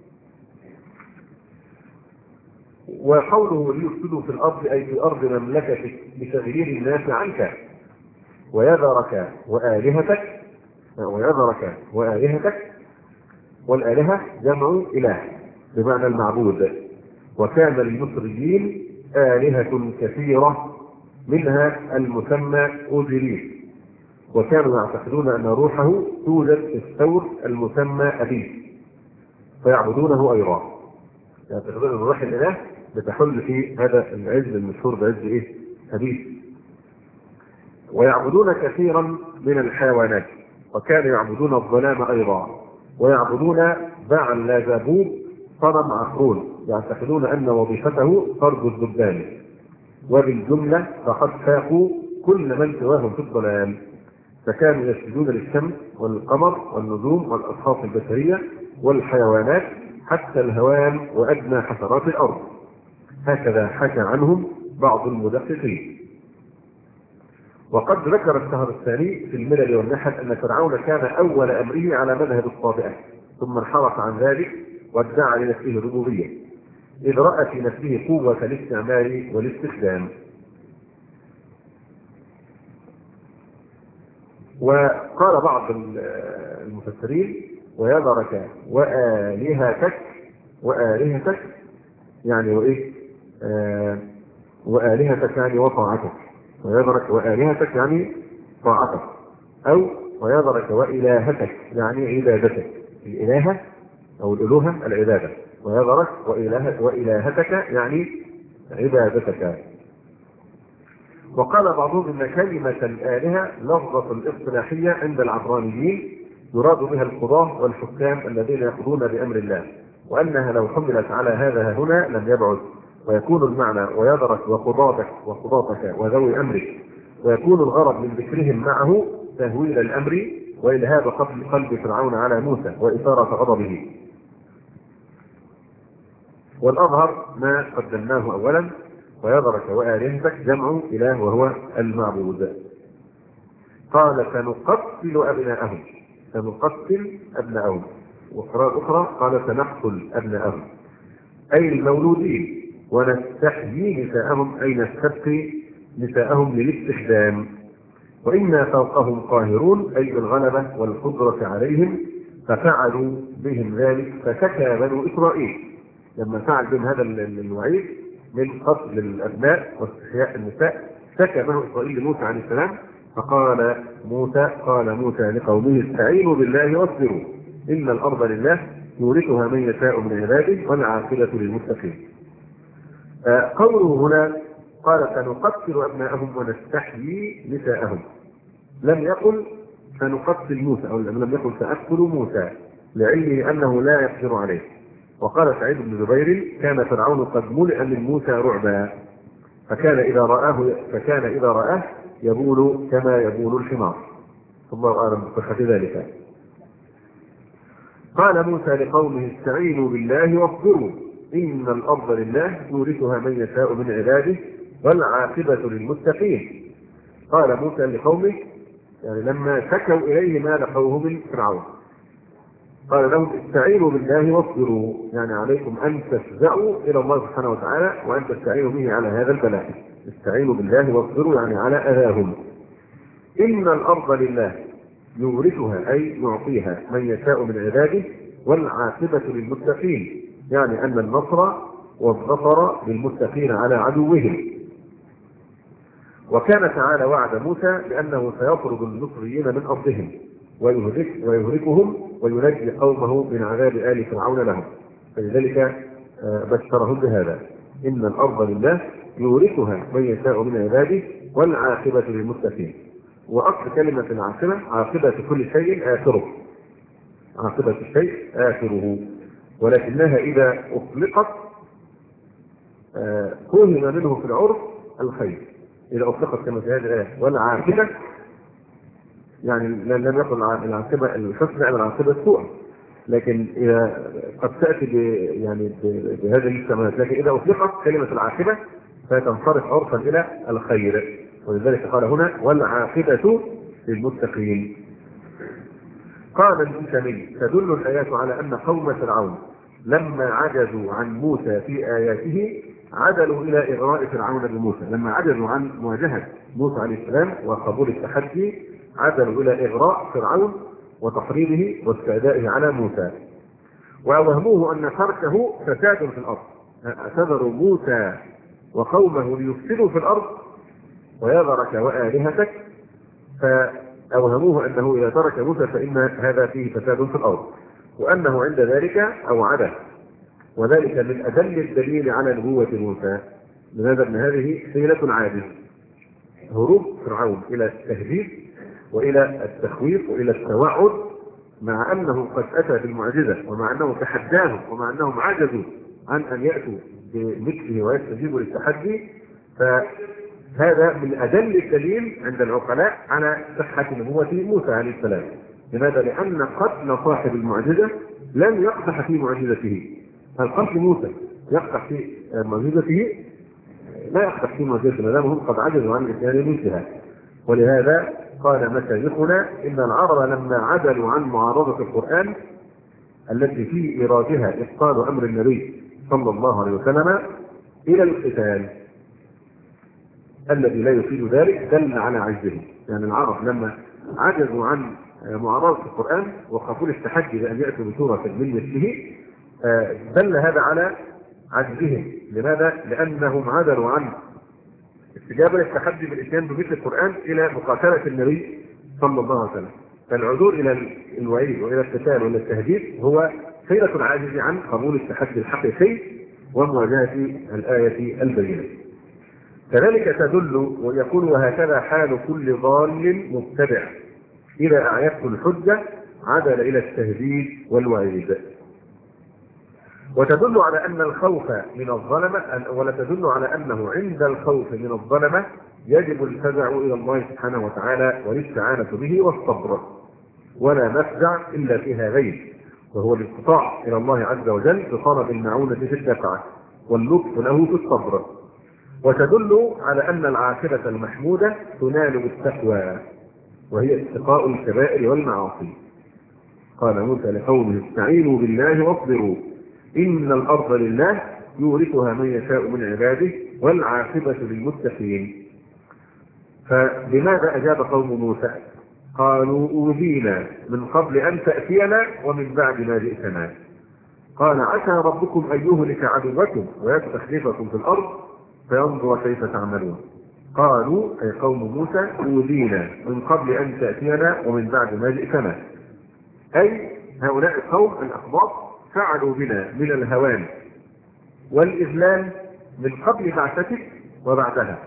وقوله ليفسدوا في الأرض أي في أرض مملكتك بتغيير الناس عنك ويذرك وآلهتك، ويذرك وآلهتك، والآلهة جمع إله بمعنى المعبود. وكان للمصريين آلهة كثيرة منها المسمى أوزيريس، وكانوا يعتقدون أن روحه توجد في الثور المسمى أبيس فيعبدونه أيضا، يعتقدون أن روح الإله بتحل في هذا العز المشهور بعز إيه؟ أبيس. ويعبدون كثيرا من الحيوانات، وكانوا يعبدون الظلام أيضا، ويعبدون بعل لازابوب صنم عقرون، يعتقدون أن وظيفته طرد الذبان. وبالجملة فقد فاقوا كل من سواهم في الضلال، فكانوا يسجدون للشمس والقمر والنجوم والأشخاص البشرية والحيوانات حتى الهوام وأدنى حشرات الأرض. هكذا حكى عنهم بعض المدققين. وقد ذكر الشهر الثاني في الملل والنحل أن فرعون كان أول أمره على مذهب الطابئة، ثم انحرف عن ذلك وادعى لنفسه الربوبية إذ رأى في نفسه قوة الاستعمال والاستخدام. وقال بعض المفسرين ويذرك وآلهتك وآلهتك يعني وإيه؟ آه وآلهتك يعني وطاعتك، ويذرك وآلهتك يعني طاعتك، أو ويذرك وإلهتك يعني عبادتك. الإلهة أو الألوهة العبادة، ويذرك وإله وإلهتك يعني عبادتك. وقال بعضهم إن كلمة الآلهة لفظة الاصطلاحية عند العبرانيين يراد بها القضاة والحكام الذين يقضون بأمر الله، وأنها لو حملت على هذا هنا لم يبعد، ويكون المعنى ويذرك وقضاتك وقضاتك وذوي أمرك، ويكون الغرض من ذكرهم معه تهويل الأمر وإلهاب قلب فرعون على موسى وإثارة غضبه. والأظهر ما قدمناه أولا، ويذرك وآلهتك جمع إله وهو المعبود. قال سنقتل أبناءهم، سنقتل أبناءهم. وقراءة أخرى قال سنقتل أبناءهم أي المولودين، ونستحيي نساءهم أي نستبقي نساءهم للاستخدام، وإنا فوقهم قاهرون أي بالغلبة والقدرة عليهم، ففعلوا بهم ذلك فشكى بنو إسرائيل لما فعل بهم هذا الوعيد من قتل الأبناء واستحياء النساء، شكى بنو إسرائيل لموسى عليه السلام، فقال موسى قال موسى لقومه استعينوا بالله واصبروا إن الأرض لله يورثها من يشاء من عباده والعاقبة للمتقين. قوله هنا قال سنقتل أبناءهم ونستحيي نساءهم، لم يقل سنقتل موسى أو لم يقل سأقتل موسى لعلمه أنه لا يقدر عليه. وقال سعيد بن جبير كان فرعون قد ملئ من موسى رعبا، فكان إذا رآه فكان إذا رآه يبول كما يبول الحمار. الله أعلم بصحة ذلك. قال موسى لقومه استعينوا بالله واصبروا إن الأرض لله يورثها من يشاء من عباده والعاقبة للمتقين. قال موسى لقومه يعني لما شكوا إليه ما لقوه من فرعون قال لهم استعينوا بالله واصبروا، يعني عليكم أن تفزعوا إلى الله سبحانه وتعالى وأن تستعينوا به على هذا البلاء. استعينوا بالله واصبروا يعني على أذاهم. إن الأرض لله يورثها أي يعطيها من يشاء من عباده والعاقبة للمتقين، يعني أن النصر والظفر للمتقين على عدوهم. وكان تعالى وعد موسى بأنه سيطرد المصريين من أرضهم ويهلك ويهلكهم وينجي قومه من عذاب آل فرعون لهم، فلذلك بشرهم بهذا إن الأرض لله يورثها من يشاء من عباده والعاقبة للمتقين. وأصل كلمة العاقبة عاقبة كل شيء آخره، عاقبة الشيء آخره، ولكنها إذا أطلقت فهم منه في العرف الخير. إذا أطلقت كما في هذه الآية والعاقبة يعني لم يكن العاقبة الحسنى أو العاقبة السوء، لكن إذا قد تأتي يعني بهذه الاستعمالات، لكن إذا أطلقت كلمة العاقبة فتنصرف عرفا إلى الخير، ولذلك قال هنا والعاقبة للمتقين. قال المنتمي تدل الآيات على أن قوم فرعون لما عجزوا عن موسى في آياته عدلوا إلى إغراء فرعون بموسى، لما عجزوا عن مواجهة موسى عليه السلام وقبول التحدي عدلوا إلى إغراء فرعون وتحريضه واستعدائه على موسى، وأوهموه أن تركه فساد في الأرض، اعتذروا موسى وقومه ليفسدوا في الأرض ويذرك وآلهتك، فأوهموه أنه إذا ترك موسى فإن هذا فيه فساد في الأرض، وأنه عند ذلك أوعده، وذلك من أدل الدليل على نبوة موسى. لماذا؟ أن هذه حيلة عاجز، هروب فرعون إلى التهديد وإلى التخويف وإلى التوعد، مع أنه قد أتى بالمعجزة ومع أنه تحداهم ومع أنهم عجزوا عن أن يأتوا بمثله ويستجيبوا للتحدي، فهذا من أدل الدليل عند العقلاء على صحة نبوة موسى عليه السلام. لماذا؟ لأن قتل صاحب المعجزة لم يقدح في معجزته. هل قتل موسى يقدح في معجزته؟ لا يقدح في معجزته ما دام هم قد عجزوا عن إتيان مثلها. ولهذا قال مشايخنا إن العرب لما عدلوا عن معارضة القرآن التي في إيرادها إبطال أمر النبي صلى الله عليه وسلم إلى القتال الذي لا يفيد ذلك دل على عجزهم. يعني العرب لما عجزوا عن معارضة القرآن وقبول التحدي بأن يأتوا بسورة من مثله، دل هذا على عجزهم. لماذا؟ لأنهم عدلوا عن استجابة للتحدي بالإتيان بمثل القرآن إلى مقاتلة النبي صلى الله عليه وسلم. فالعدول إلى الوعيد وإلى القتال وإلى التهديد هو حيلة العاجز عن قبول التحدي الحقيقي ومواجهة الآية البينة. كذلك تدل ويقول وهكذا حال كل ضال مبتدع إذا أعيته الحجة عدل إلى التهديد والوعيد. وتدل على أن الخوف من الظلمة ولا تدل على أنه عند الخوف من الظلمة يجب الفزع إلى الله سبحانه وتعالى والاستعانة به والصبر، ولا مفزع إلا في هذين، وهو الانقطاع إلى الله عز وجل بطلب المعونة في الدفع واللطف له في الصبر. وتدل على أن العاقبة المحمودة تنال بالتقوى وهي اتقاء الكبائر والمعاصي. قال موسى لقومه استعينوا بالله واصبروا إن الأرض لله يورثها من يشاء من عباده والعاقبة للمتقين. فبماذا أجاب قوم موسى؟ قالوا أوذينا من قبل أن تأتينا ومن بعد ما جئتنا. قال عسى ربكم أن يهلك عدوكم ويستخلفكم في الأرض فينظر كيف تعملون. قالوا أي قوم موسى أوذينا من قبل أن تأتينا ومن بعد ما جئتنا، أي هؤلاء القوم الأخباط فعلوا بنا من الهوان والإذلال من قبل بعثتك وبعدها.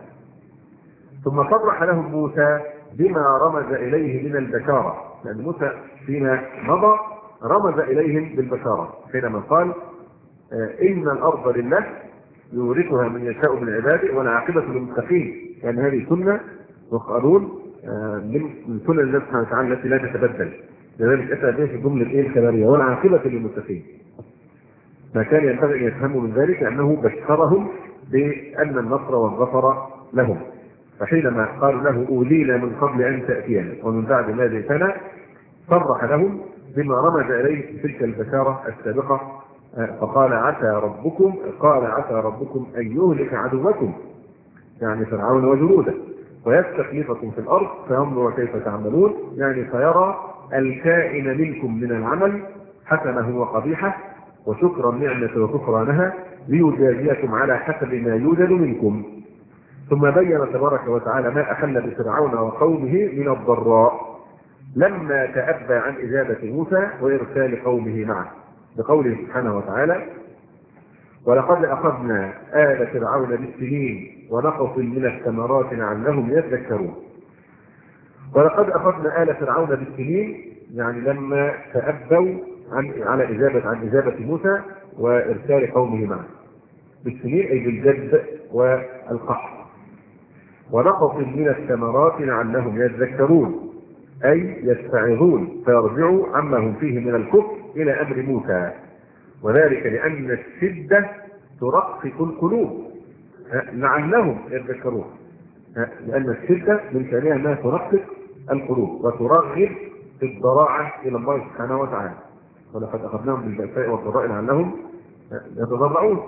ثم صرح لهم موسى بما رمز إليه من البشارة، لأن موسى فيما مضى رمز إليهم بالبشارة حينما قال إن الأرض لله يورثها من يشاء من عباده والعاقبة للمتقين، يعني هذه سنة وقانون من سنن الله سبحانه وتعالى التي لا تتبدل، لذلك أتى به في جملة الإيه الخبرية والعاقبة للمتقين. ما كان ينبغي أن يفهموا من ذلك أنه بشرهم بأن النصر والظفر لهم. فحينما قالوا له أوذينا من قبل أن تأتينا ومن بعد ما جئتنا صرح لهم بما رمز إليه تلك البشارة السابقة، فقال عسى ربكم قال عسى ربكم أن يهلك عدوكم يعني فرعون وجنوده ويستخلفكم في الأرض فينظر كيف تعملون، يعني فيرى الكائن منكم من العمل حسنه وقبيحه وشكر النعمة وكفرانها ليجازيكم على حسب ما يوجد منكم. ثم بين تبارك وتعالى ما أحل بفرعون وقومه من الضراء لما تأبى عن إجابة موسى وإرسال قومه معه بقوله سبحانه وتعالى ولقد أخذنا آل فرعون بالسنين ونقص من الثمرات لعلهم يذكرون. ولقد أخذنا آل فرعون بالسنين يعني لما تأبوا عن على إجابة عن إجابة موسى وإرسال قومه معه، بالسنين أي بالجد والقحط. ونقص من الثمرات لعلهم يذكرون أي يستعظون فيرجعوا عما هم فيه من الكفر إلى أمر موسى، وذلك لأن الشدة ترقق القلوب لعلهم يذكرون، لأن الشدة من شأنها أنها ترقق القلوب وترغب في الضراعة إلى الله سبحانه وتعالى. ولقد أخذناهم بالبأساء والضراء لعلهم يتضرعون.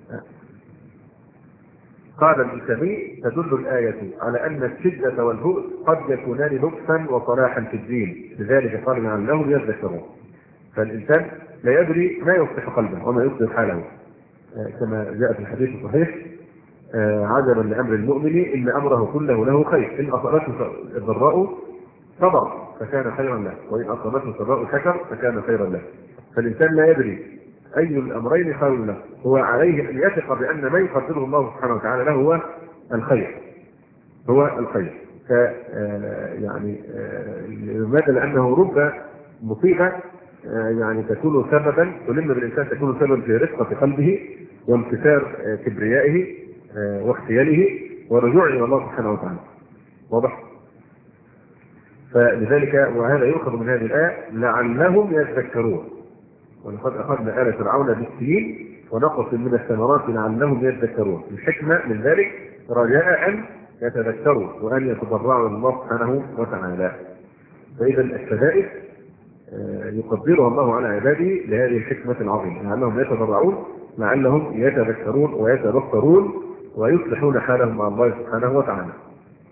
قال الإسلامي تدل الآية على أن الشدة والبؤس قد يكونان لطفا وصلاحا في الدين، لذلك قال لعلهم يذكرون. فالإنسان لا يدري ما يصلح قلبه وما يصلح حاله، كما جاء في الحديث الصحيح عجبا لأمر المؤمن إن أمره كله له خير، إن أصابته الضراء صبر فكان خيرا له وإن أصابته الضراء شكر فكان خيرا له. فالإنسان لا يدري أي الأمرين خير له، هو عليه أن يثق بأن ما يقدره الله سبحانه وتعالى له هو الخير هو الخير. ف يعني لماذا؟ لأنه رب مصيبة يعني تكون سببا تلم بالإنسان تكون سببا في رفقة قلبه وانكسار كبريائه واختياله ورجوعه إلى الله سبحانه وتعالى. واضح؟ فلذلك وهذا يؤخذ من هذه الآية لعلهم يذكرون. ولقد أخذنا آل فرعون بالسنين ونقص من الثمرات لعلهم يذكرون. الحكمة من ذلك رجاء أن يتذكروا وأن يتضرعوا إلى الله سبحانه وتعالى. فإذا الشدائد يقدرها الله على عباده لهذه الحكمة العظيمة، لعلهم يتضرعون لعلهم يتذكرون ويتبصرون ويصلحون حالهم مع الله سبحانه وتعالى.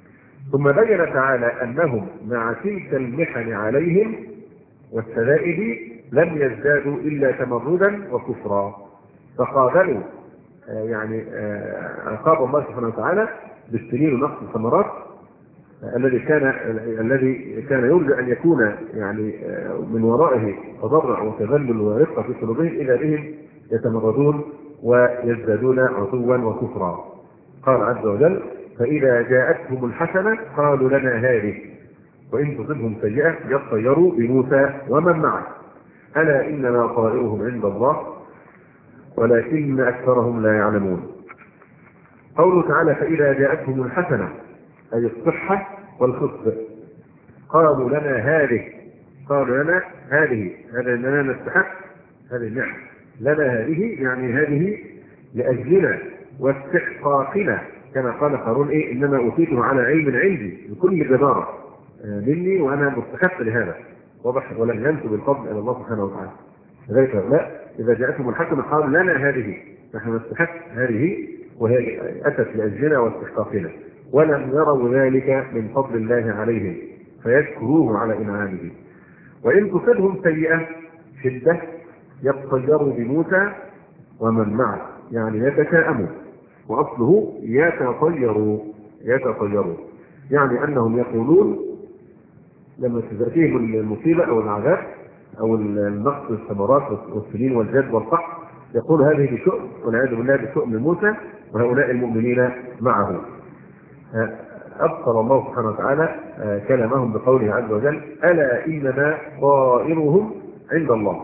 ثم بين تعالى أنهم مع تلك المحن عليهم والشدائد لم يزدادوا إلا تمردا وكفرا، فقابلوا يعني عقاب الله سبحانه وتعالى بالسنين ونقص الثمرات الذي كان الذي كان يرجى ان يكون يعني من ورائه تضرع وتذلل ورقه في قلوبهم، اذا بهم يتمردون ويزدادون عتوا وكفرا. قال عز وجل: فاذا جاءتهم الحسنه قالوا لنا هذه وان تصبهم سيئه يطيروا بموسى ومن معه الا انما طائرهم عند الله ولكن اكثرهم لا يعلمون. قوله تعالى: فاذا جاءتهم الحسنه أي الصحة والخصب قالوا لنا هذه، قالوا لنا هذه، هذا أننا نستحق هذه النعمة، لنا هذه يعني هذه لأجلنا واستحقاقنا، كما قال قارون: إيه إنما أوتيته على علم عندي بكل جدارة مني وأنا مستحق لهذا. واضح؟ ولم ينسب الفضل إلى الله سبحانه وتعالى. لذلك لا، إذا جاءتهم الحسنة قالوا لنا هذه، نحن نستحق هذه وهي أتت لأجلنا واستحقاقنا، ولم يروا ذلك من فضل الله عليهم فيشكروه على إنعامه. وإن تصبهم سيئة شدة يطيروا بموسى ومن معه، يعني يتشاءموا، وأصله يتطيروا يتطيروا يعني أنهم يقولون لما تأتيهم المصيبة أو العذاب أو النقص الثمرات والسنين والجد والقحط يقول هذه بشؤم والعياذ بالله بشؤم موسى وهؤلاء المؤمنين معه. أبطل الله سبحانه وتعالى كلامهم بقوله عز وجل: ألا إنما طائرهم عند الله،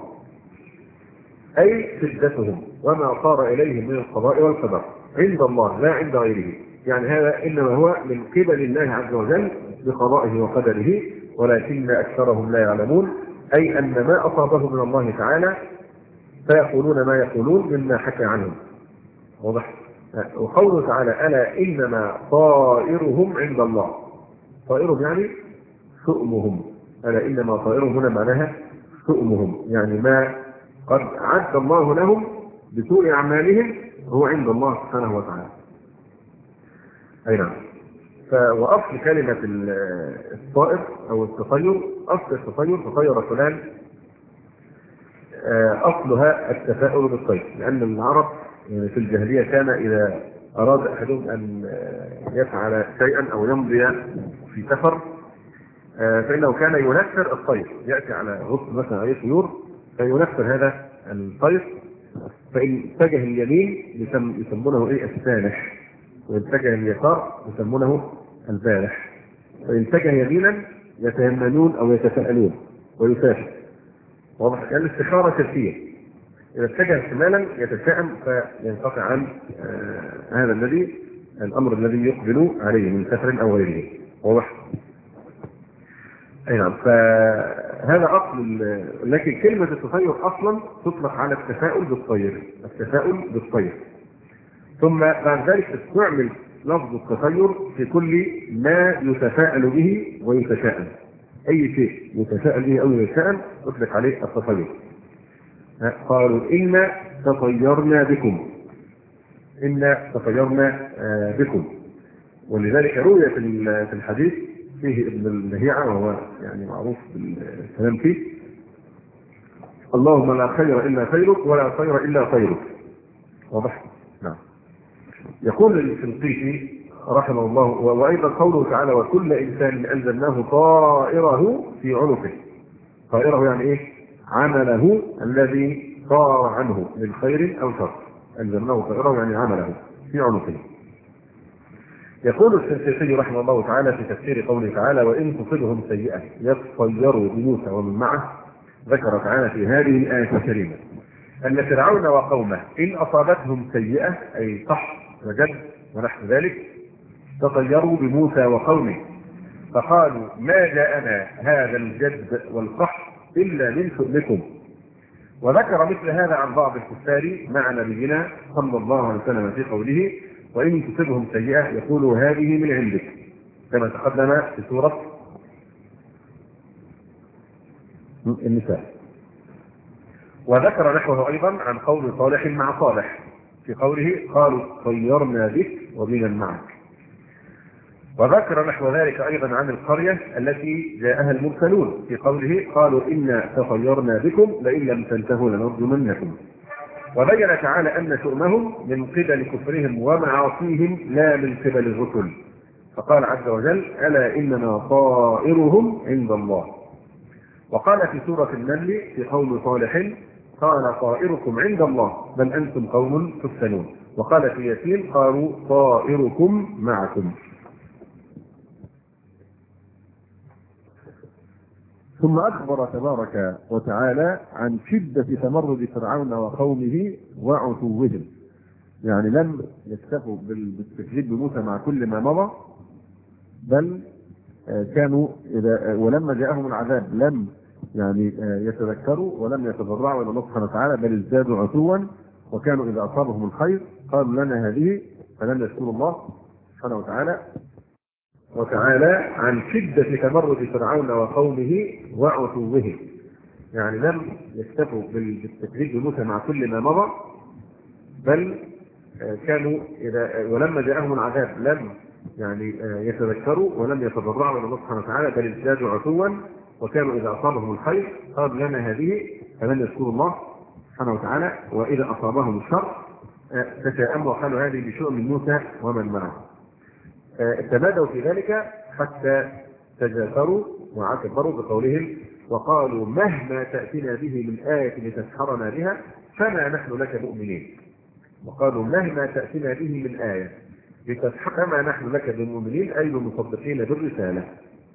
أي شدتهم وما صار إليهم من القضاء والقدر عند الله لا عند غيره، يعني هذا إنما هو من قبل الله عز وجل بقضائه وقدره ولكن أكثرهم لا يعلمون، أي أن ما أصابه من الله تعالى فيقولون ما يقولون مما حكى عنهم. واضح؟ وقوله تعالى: ألا إنما طائرهم عند الله، طائرهم يعني شؤمهم، ألا إنما طائرهم هنا معناها شؤمهم، يعني ما قد عد الله لهم بسوء أعمالهم هو عند الله سبحانه وتعالى. أي نعم. وأصل كلمة الطائر أو التطير، أصل التطير تطير فلان، أصلها التفاؤل بالطير، لأن العرب في الجاهلية كان إذا أراد أحدهم أن يفعل شيئا أو يمضي في سفر فإنه كان ينفر الطير، يأتي على غصن مثلا أي طيور فينفر هذا الطير، فإن اتجه اليمين يسمونه إيه السانح، وإن اتجه اليسار يسمونه البارح، فإن اتجه يمينا يتيمنون أو يتفاءلون ويسافر. واضح؟ يعني الاستخارة تسير، إذا اتجه شمالا يتشائم فينقطع عن آه هذا الذي الأمر الذي يقبل عليه من سفر أو غيره. واضح؟ أي نعم. فهذا أصل، لكن كلمة التطير أصلا تطلق على التفاؤل بالطير، التفاؤل بالطير. ثم بعد ذلك استعمل لفظ التطير في كل ما يتفاءل به ويتشائم، أي شيء يتفاءل به أو يتشائم يطلق عليه التطير. قالوا إنا تطيرنا بكم، إنا تطيرنا بكم. ولذلك روي في الحديث فيه ابن اللهيعة وهو يعني معروف بالكلام فيه: اللهم لا خير إلا خيرك ولا خير إلا خيرك. واضح؟ نعم. يقول الشنقيطي رحمه الله: وأيضا قوله تعالى: وكل إنسان أنزلناه طائره في عنقه. طائره يعني إيه؟ عمله الذي صار عنه من خير أو شر، أنزلناه طائره يعني عمله في عنقه. يقول الشنقيطي رحمه الله تعالى في تفسير قوله تعالى: وإن تصبهم سيئة يطيروا بموسى ومن معه، ذكر تعالى في هذه الآية الكريمة أن فرعون وقومه إن أصابتهم سيئة أي قحط وجد ونحو ذلك تطيروا بموسى وقومه فقالوا: ما جاءنا هذا الجد والقحط إلا من شؤمكم. وذكر مثل هذا عن بعض الكفار مع نبينا صلى الله عليه وسلم في قوله: وإن تصبهم سيئة يقولوا هذه من عندك، كما تقدم في سورة النساء. وذكر نحوه أيضا عن قول صالح مع صالح في قوله: قالوا طيرنا بك وبمن معك. وذكر نحو ذلك أيضا عن القرية التي جاءها المرسلون في قوله قالوا إنا تطيرنا بكم لئن لم تنتهوا لنرجمنكم. وبين تعالى أن شؤمهم من قبل كفرهم ومعاصيهم لا من قبل الرسل، فقال عز وجل ألا إنما طائرهم عند الله. وقال في سورة النمل في قول صالح قال طائركم عند الله بل أنتم قوم تفتنون. وقال في ياسين قالوا طائركم معكم. ثم أخبر تبارك وتعالى عن شدة تمرد فرعون وقومه وعتوهم، يعني لم يكتفوا بالتكذيب بموسى مع كل ما مضى، بل كانوا إذا ولما جاءهم العذاب لم يعني يتذكروا ولم يتضرعوا إلى الله سبحانه وتعالى، بل ازدادوا عتوا، وكانوا إذا أصابهم الخير قالوا لنا هذه، فلم يشكروا الله سبحانه وتعالى وتعالى عن شدة تمرد فرعون وقومه وعتوهم، يعني لم يكتفوا بالتكذيب بموسى مع كل ما مضى، بل كانوا إذا ولما جاءهم العذاب لم يعني يتذكروا ولم يتضرعوا إلى الله سبحانه وتعالى، بل ازدادوا عتوا، وكانوا إذا أصابهم الخير قالوا لنا هذه، فلم يشكروا الله سبحانه وتعالى، وإذا أصابهم الشر تشاءموا وقالوا هذه بشؤم موسى ومن معه. تبادوا في ذلك حتى تجاسروا وعتبروا بقولهم وقالوا مهما تأتينا به من آية لتسحرنا بها فما نحن لك مؤمنين. وقالوا مهما تأتينا به من آية لتسحرنا فما نحن لك بمؤمنين، أي مصدقين بالرسالة.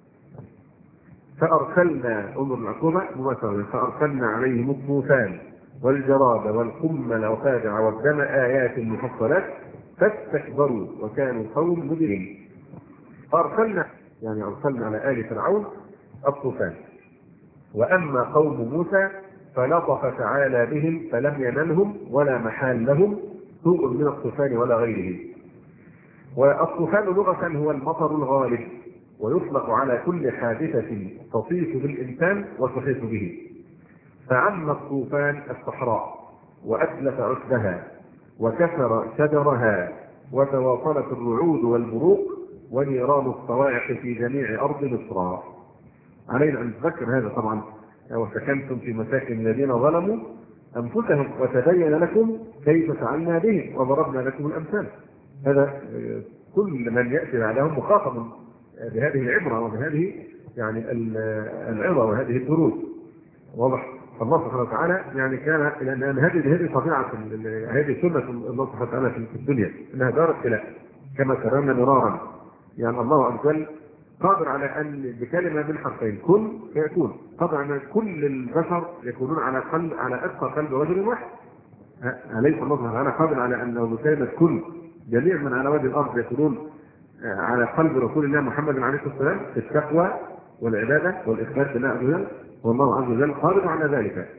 فأرسلنا أمر العقوبة مباشرة فأرسلنا عليهم الطوفان والجراد والقمل وفاجع والدم آيات مفصلات فاستكبروا وكانوا قوم مجرمين. فأرسلنا يعني أرسلنا على آل فرعون الطوفان. وأما قوم موسى فلطف تعالى بهم فلم ينلهم ولا محال لهم سوء من الطوفان ولا غيره. والطوفان لغة هو المطر الغالب، ويطلق على كل حادثة تطيف بالإنسان وتحيط به. فعم الطوفان الصحراء وأتلف عشبها وكسر شجرها وتواصلت الرعود والبروق ونيران الصواعق في جميع أرض مصر. علينا أن نتذكر هذا طبعا، وسكنتم في مساكن الذين ظلموا أنفسهم وتبين لكم كيف فعلنا بهم وضربنا لكم الأمثال. هذا كل من يأتي بعدهم مخاطب بهذه العبرة وبهذه يعني العظة وهذه الدروس. واضح؟ الله سبحانه وتعالى يعني كان لأن هذه هذه طبيعة هذه سنة الله سبحانه وتعالى في الدنيا أنها دار ابتلاء كما كررنا مرارا. يعني الله عز وجل قادر على أن بكلمة من حرفين كن فيكون، قادر أن كل البشر يكونون على قلب على أتقى قلب رجل واحد. أليس الله سبحانه وتعالى قادر على أنه بكلمة كن جميع من على وجه الأرض يكونون على قلب رسول الله محمد عليه الصلاة والسلام في التقوى والعبادة والإخلاص لله عز وجل، والله عز وجل قادر على ذلك.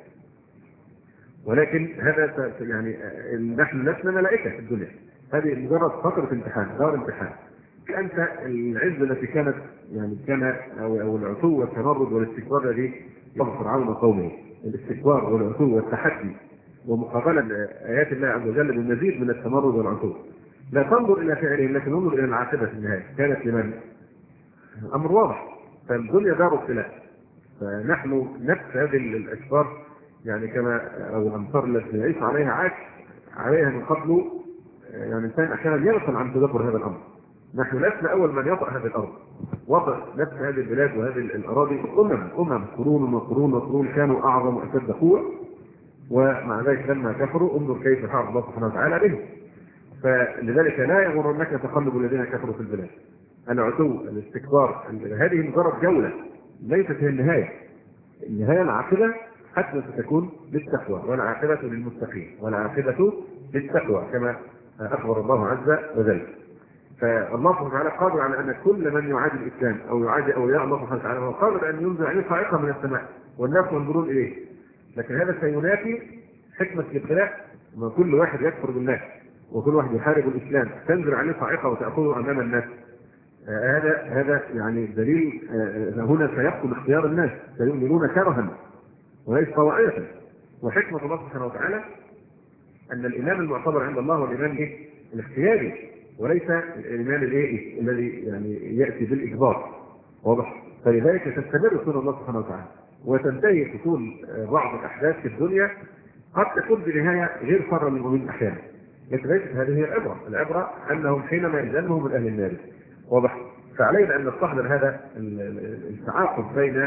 ولكن هذا يعني نحن لسنا ملائكة في الدنيا، هذه مجرد فترة امتحان، دار امتحان. أنت العزة التي كانت يعني كان أو أو العتو والتمرد والاستكبار الذي يضع فرعون وقومه، الاستكبار والعتو والتحدي ومقابلة آيات الله عز وجل بالمزيد من التمرد والعتو. لا تنظر إلى فعلهم لكن انظر إلى العاقبة في النهاية كانت لمن؟ أمر واضح. فالدنيا دار ابتلاء، فنحن نفس هذه الأشبار يعني كما أو الأمطار التي نعيش عليها عاش عليها من قبل يعني الإنسان أحيانا يغفل عن تدبر هذا الأمر. نحن لسنا أول من يطأ هذه الأرض، وطأ نفس هذه البلاد وهذه الأراضي أمم أمم قرون وقرون وقرون كانوا أعظم وأشد قوة، ومع ذلك لما كفروا انظر كيف فعل الله سبحانه وتعالى بهم. فلذلك لا يغرنك تقلب الذين كفروا في البلاد. العتو الاستكبار هذه مجرد جولة ليست هي النهاية. النهاية العاقبة حتى ستكون للتقوى، والعاقبة للمتقين، والعاقبة للتقوى كما أخبر الله عز وجل. فالله سبحانه وتعالى قادر على أن كل من يعادي الإسلام أو يعادي أولياء الله سبحانه وتعالى هو قادر أن ينزل عليه صاعقة من السماء والناس ينظرون إليه. لكن هذا سينافي حكمة الابتلاء، ما كل واحد يكفر بالله وكل واحد يحارب الإسلام تنزل عليه صاعقة وتأخذه أمام الناس. آه هذا هذا يعني دليل آه هنا سيحكم اختيار الناس، سيؤمنون كرها وليس طواعية. وحكمة الله سبحانه وتعالى أن الإمام المعتبر عند الله هو الإمام إيه؟ الاختياري، وليس الايمان الايه الذي يعني ياتي بالاجبار. واضح؟ فلذلك تستمر سنه الله سبحانه وتعالى وتنتهي فصول بعض الاحداث في الدنيا قد تكون بنهايه غير ساره للمؤمنين احيانا، لكن ليست هذه هي العبره، العبره انهم حينما يزنهم من اهل النار. واضح؟ فعلينا ان نستحضر هذا التعاقب بين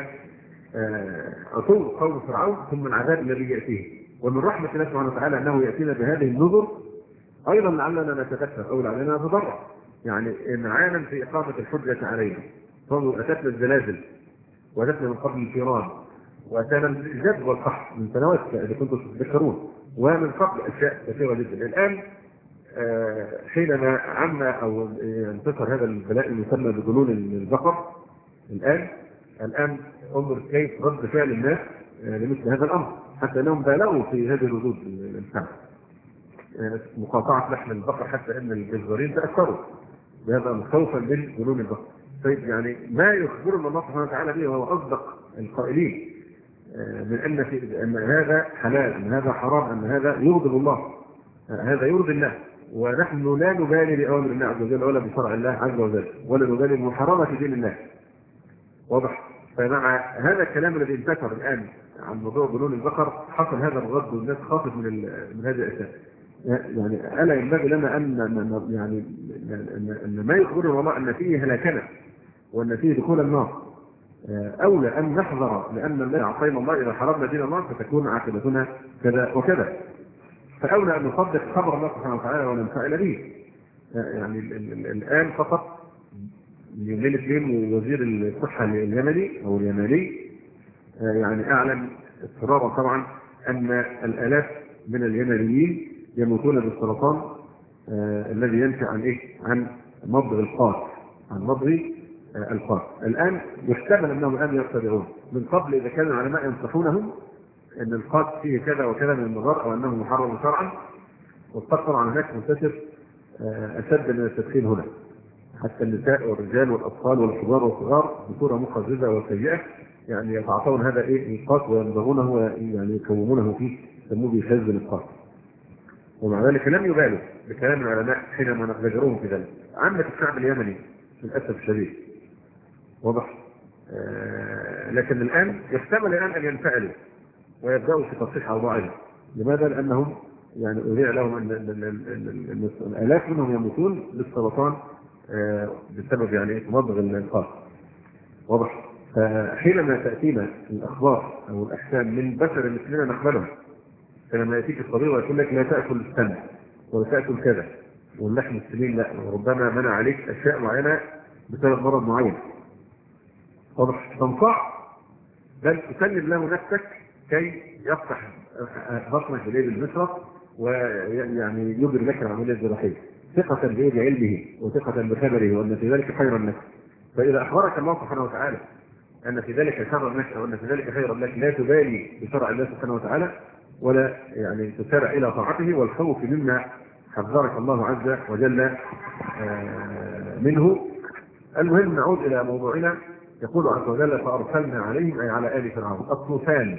عصور قوم فرعون ثم العذاب الذي ياتيه، ومن رحمه الله سبحانه وتعالى انه ياتينا بهذه النذر ايضا لعلنا نتكفل او لعلنا نتضرع، يعني انعانا في اقامه الحجه علينا. فانظر اتتنا الزلازل واتتنا من قبل الفيران واتانا الجد والقحط من سنوات اذا كنتم تتذكرون، ومن قبل اشياء كثيره جدا. الان حينما عم او انتصر هذا البلاء المسمى بجنون البقر، الان الان انظر كيف رد فعل الناس لمثل هذا الامر، حتى انهم بالغوا في هذه الردود الفعل، مقاطعه لحم البقر حتى ان الجزارين تاثروا بهذا خوفا من جنون البقر. طيب يعني ما يخبرنا الله سبحانه وتعالى به وهو اصدق القائلين من ان في ان هذا حلال، ان هذا حرام، ان هذا يغضب الله، هذا يرضي الله، ونحن لا نبالي بأوامر الله عز وجل ولا بشرع الله عز وجل ولا نبالي بمحرمة دين الله. واضح؟ فمع هذا الكلام الذي انتشر الآن عن موضوع جنون البقر حصل هذا الرد والناس خافت من من هذه الأشياء. يعني ألا ينبغي لنا أن يعني أن ما يخبرنا الله أن فيه هلاكنا وأن فيه دخول النار أولى أن نحذر، لأن الذي أعطينا الله إذا حرمنا دين الله فتكون عاقبتنا كذا وكذا. فأولى أن نصدق خبر الله سبحانه وتعالى وننفعل به. يعني الآن فقط يومين اثنين وزير الصحة اليمني أو اليماني يعني أعلن اضطرارا طبعا أن الآلاف من اليمنيين يموتون بالسرطان الذي ينشأ عن إيه؟ عن مضغ القاط، عن مضغ القاط. الآن يحتمل أنهم الآن يرتدعون. من قبل إذا كان العلماء ينصحونهم ان القاط فيه كذا وكذا من المضار او انه محرم شرعا، والقاط طبعا هناك منتشر اشد من التدخين هنا، حتى النساء والرجال والاطفال والكبار والصغار بصوره مقززه وسيئه يعني يتعاطون هذا ايه القاط ويمضغونه ويعني يكومونه فيه، يسموه بيخزن القاط. ومع ذلك لم يبالوا بكلام العلماء حينما زجروهم في ذلك. عامه الشعب اليمني للاسف الشديد. واضح؟ آه لكن الان يحتمل الان ان ينفعلوا ويبداوا في تصحيح اوضاعهم. لماذا؟ لانهم يعني اذيع لهم ان الالاف منهم يموتون بالسرطان بسبب يعني مضغ القاط. واضح؟ فحينما تاتينا الاخبار او الاحكام من بشر مثلنا نقبلها. فلما ياتيك الطبيب ويقول لك لا تاكل السمن ولا تاكل كذا واللحم السمين لا، وربما منع عليك اشياء معينه بسبب مرض معين. واضح؟ تنصح بل تسلم له نفسك كي يفتح بطنك بليل المشرق ويعني يجري لك العمليه الجراحيه ثقه بعلمه وثقه بخبره وان في ذلك خيرا لك. فاذا اخبرك الله سبحانه وتعالى ان في ذلك شرا لك او ان في ذلك خيرا لك لا تبالي بشرع الله سبحانه وتعالى ولا يعني تسارع الى طاعته والخوف مما حذرك الله عز وجل منه. المهم نعود الى موضوعنا. يقول عز وجل فارسلنا عليهم اي على ال فرعون الطوفان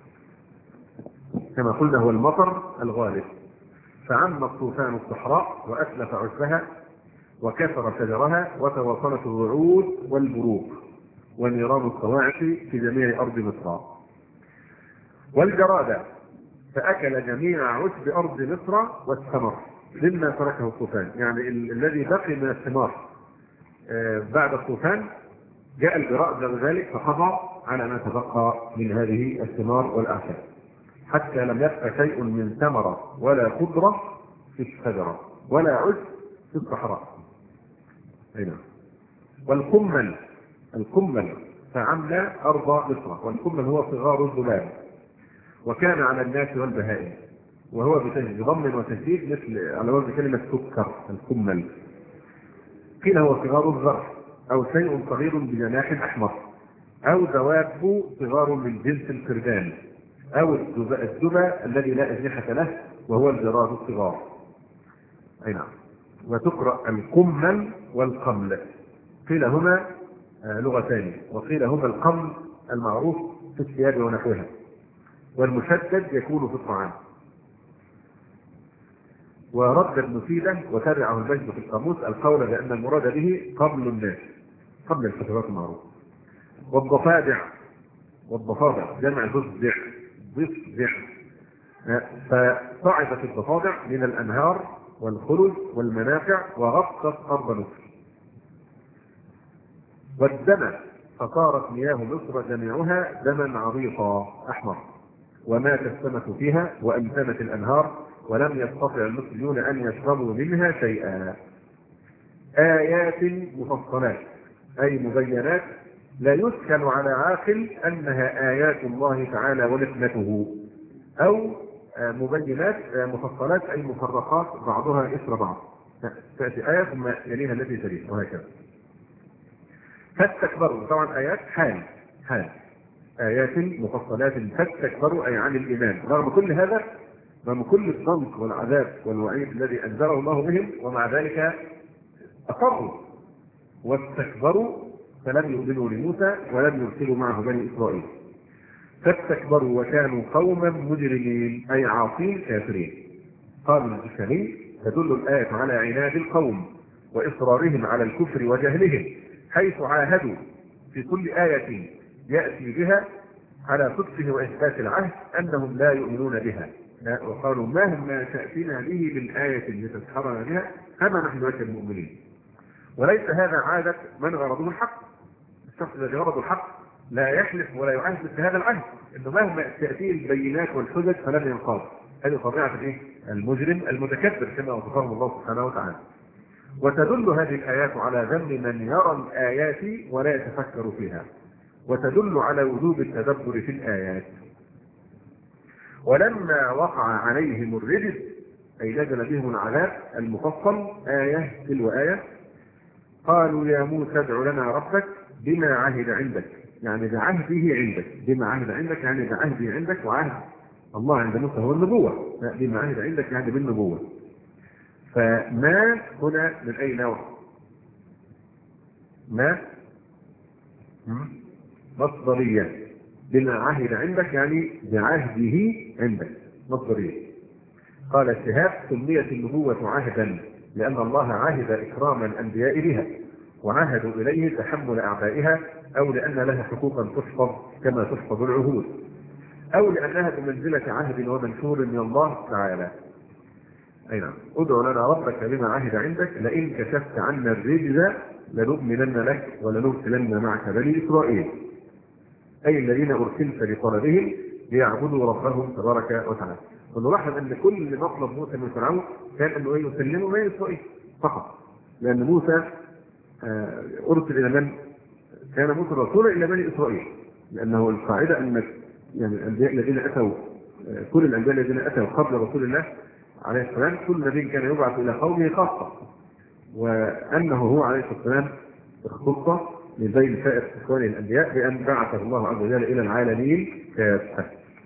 كما قلنا هو المطر الغالب، فعم الطوفان الصحراء وأتلف عشبها وكسر شجرها وتواصلت الرعود والبروق ونيران الصواعق في جميع أرض مصر والجراد فأكل جميع عشب أرض مصر والثمر مما تركه الطوفان. يعني ال الذي بقي من الثمار بعد الطوفان جاء الجراد بعد ذلك فقضى على ما تبقى من هذه الثمار والأعشاب حتى لم يبقى شيء من ثمرة ولا خضرة في الشجرة ولا عشب في الصحراء. هنا والقمل القمل فعمنا أرض مصر، والقمل هو صغار الذباب وكان على الناس والبهائم، وهو بضم وتشديد مثل على وزن كلمة سكر. القمل قيل هو صغار الذر أو شيء صغير بجناح أحمر أو دواب صغار من جنس القردان أو الدبا الذي لا أجنحة له وهو الجراد الصغار. أي نعم. وتقرأ القمل والقمل، قيل هما لغتان وقيل هما القمل المعروف في الثياب ونحوها، والمشدد يكون في الطعام. ورد ابن سيدة وتابعه المجد في القاموس القول بأن المراد به قبل الناس، قبل الفترات المعروفة. والضفادع، والضفادع جمع ضفدع، ضفدع، فصعدت الضفادع من الأنهار والخلد والمنافع وغطت أرض مصر. والدم فصارت مياه مصر جميعها دما عريقا أحمر، ومات السمك فيها وأمتنت الأنهار، ولم يستطع المصريون أن يشربوا منها شيئا. آيات مفصلات أي مبينات لا يشكل على عاقل أنها آيات الله تعالى ونقمته، أو مبينات مفصلات أي مفرقات بعضها إثر بعض، تأتي آية ثم يليها التي تليها وهكذا. فاستكبروا، طبعا آيات حال حال آيات مفصلات فاستكبروا أي عن الإيمان، رغم كل هذا، رغم كل الضنك والعذاب والوعيد الذي أنزله الله بهم، ومع ذلك أقروا واستكبروا فلم يؤمنوا لموسى ولم يرسلوا معه بني إسرائيل. فاستكبروا وكانوا قوما مجرمين أي عاصين كافرين. قال الجشمي تدل الآية على عناد القوم وإصرارهم على الكفر وجهلهم، حيث عاهدوا في كل آية يأتي بها على صدقه وإثبات العهد أنهم لا يؤمنون بها، وقالوا مهما تأتينا به من آية لتسحرنا بها فما نحن لك المؤمنين. وليس هذا عادة من غرضه الحق. الشخص الذي غرضه الحق لا يحلف ولا يعهد بهذا العهد، انه مهما تأتيه البينات والحجج فلن ينقاد. هذه طبيعة الايه؟ المجرم المتكبر كما وصفه الله سبحانه وتعالى. وتدل هذه الآيات على ذم من يرى الآيات ولا يتفكر فيها، وتدل على وجوب التدبر في الآيات. ولما وقع عليهم الرجس أي نزل بهم العذاب المفصل آية تلو آية، قالوا يا موسى ادع لنا ربك بما عهد عندك، يعني بعهده عندك، بما عهد عندك يعني بعهده عندك، وعهد الله عند موسى هو النبوة، بما عهد عندك يعني بالنبوة. فما هنا من أي نوع؟ ما مصدرية، بما عهد عندك يعني بعهده عندك، مصدرية. قال الشهاب سميت النبوة عهدا لأن الله عهد إكرام الأنبياء بها وعهدوا إليه تحمل أعبائها، أو لأن لها حقوقا تحفظ كما تحفظ العهود، أو لأنها بمنزلة عهد ومنشور من الله تعالى. أي نعم. ادع لنا ربك بما عهد عندك لئن كشفت عنا الرجز لنؤمنن لك ولنرسلن معك بني إسرائيل، أي الذين أرسلت لطلبهم ليعبدوا ربهم تبارك وتعالى. ونلاحظ أن كل مطلب موسى من فرعون كان أنه يسلموا بني إسرائيل فقط، لأن موسى أرسل إلى من؟ كان موسى رسولا إلى بني إسرائيل، لأنه القاعدة أن يعني الأنبياء الذين أتوا، كل الأنبياء الذين أتوا قبل رسول الله عليه السلام كل نبي كان يبعث إلى قومه خاصة، وأنه هو عليه السلام اختص من بين سائر إخوانه الأنبياء بأن بعثه الله عز وجل إلى العالمين كافة.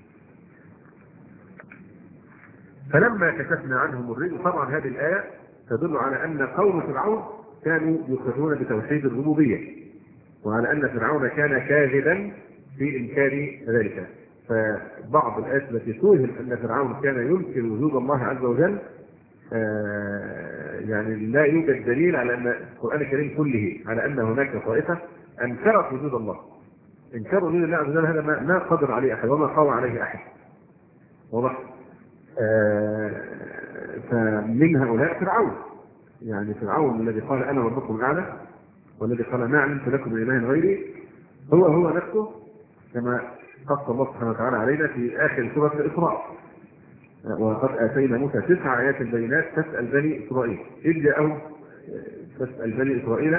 فلما كشفنا عنهم الرجل، طبعا هذه الآية تدل على أن قوم فرعون كانوا يقرون بتوحيد الربوبية، وعلى أن فرعون كان كاذبا في إنكار ذلك. فبعض الآيات التي توهم أن فرعون كان ينكر وجود الله عز وجل، آه يعني لا يوجد دليل على أن القرآن الكريم كله على أن هناك طائفة أنكرت وجود الله. إنكار وجود الله عز وجل هذا ما, ما قدر عليه أحد وما قوى عليه أحد، واضح؟ آه فمن هؤلاء فرعون، يعني فرعون الذي قال أنا ربكم الأعلى والذي قال ما علمت لكم من إله غيري، هو هو نفسه كما قص الله سبحانه وتعالى علينا في آخر سورة الإسراء: وقد آتينا موسى تسع آيات بينات فاسأل بني إسرائيل إذ جاءهم فاسأل بني إسرائيل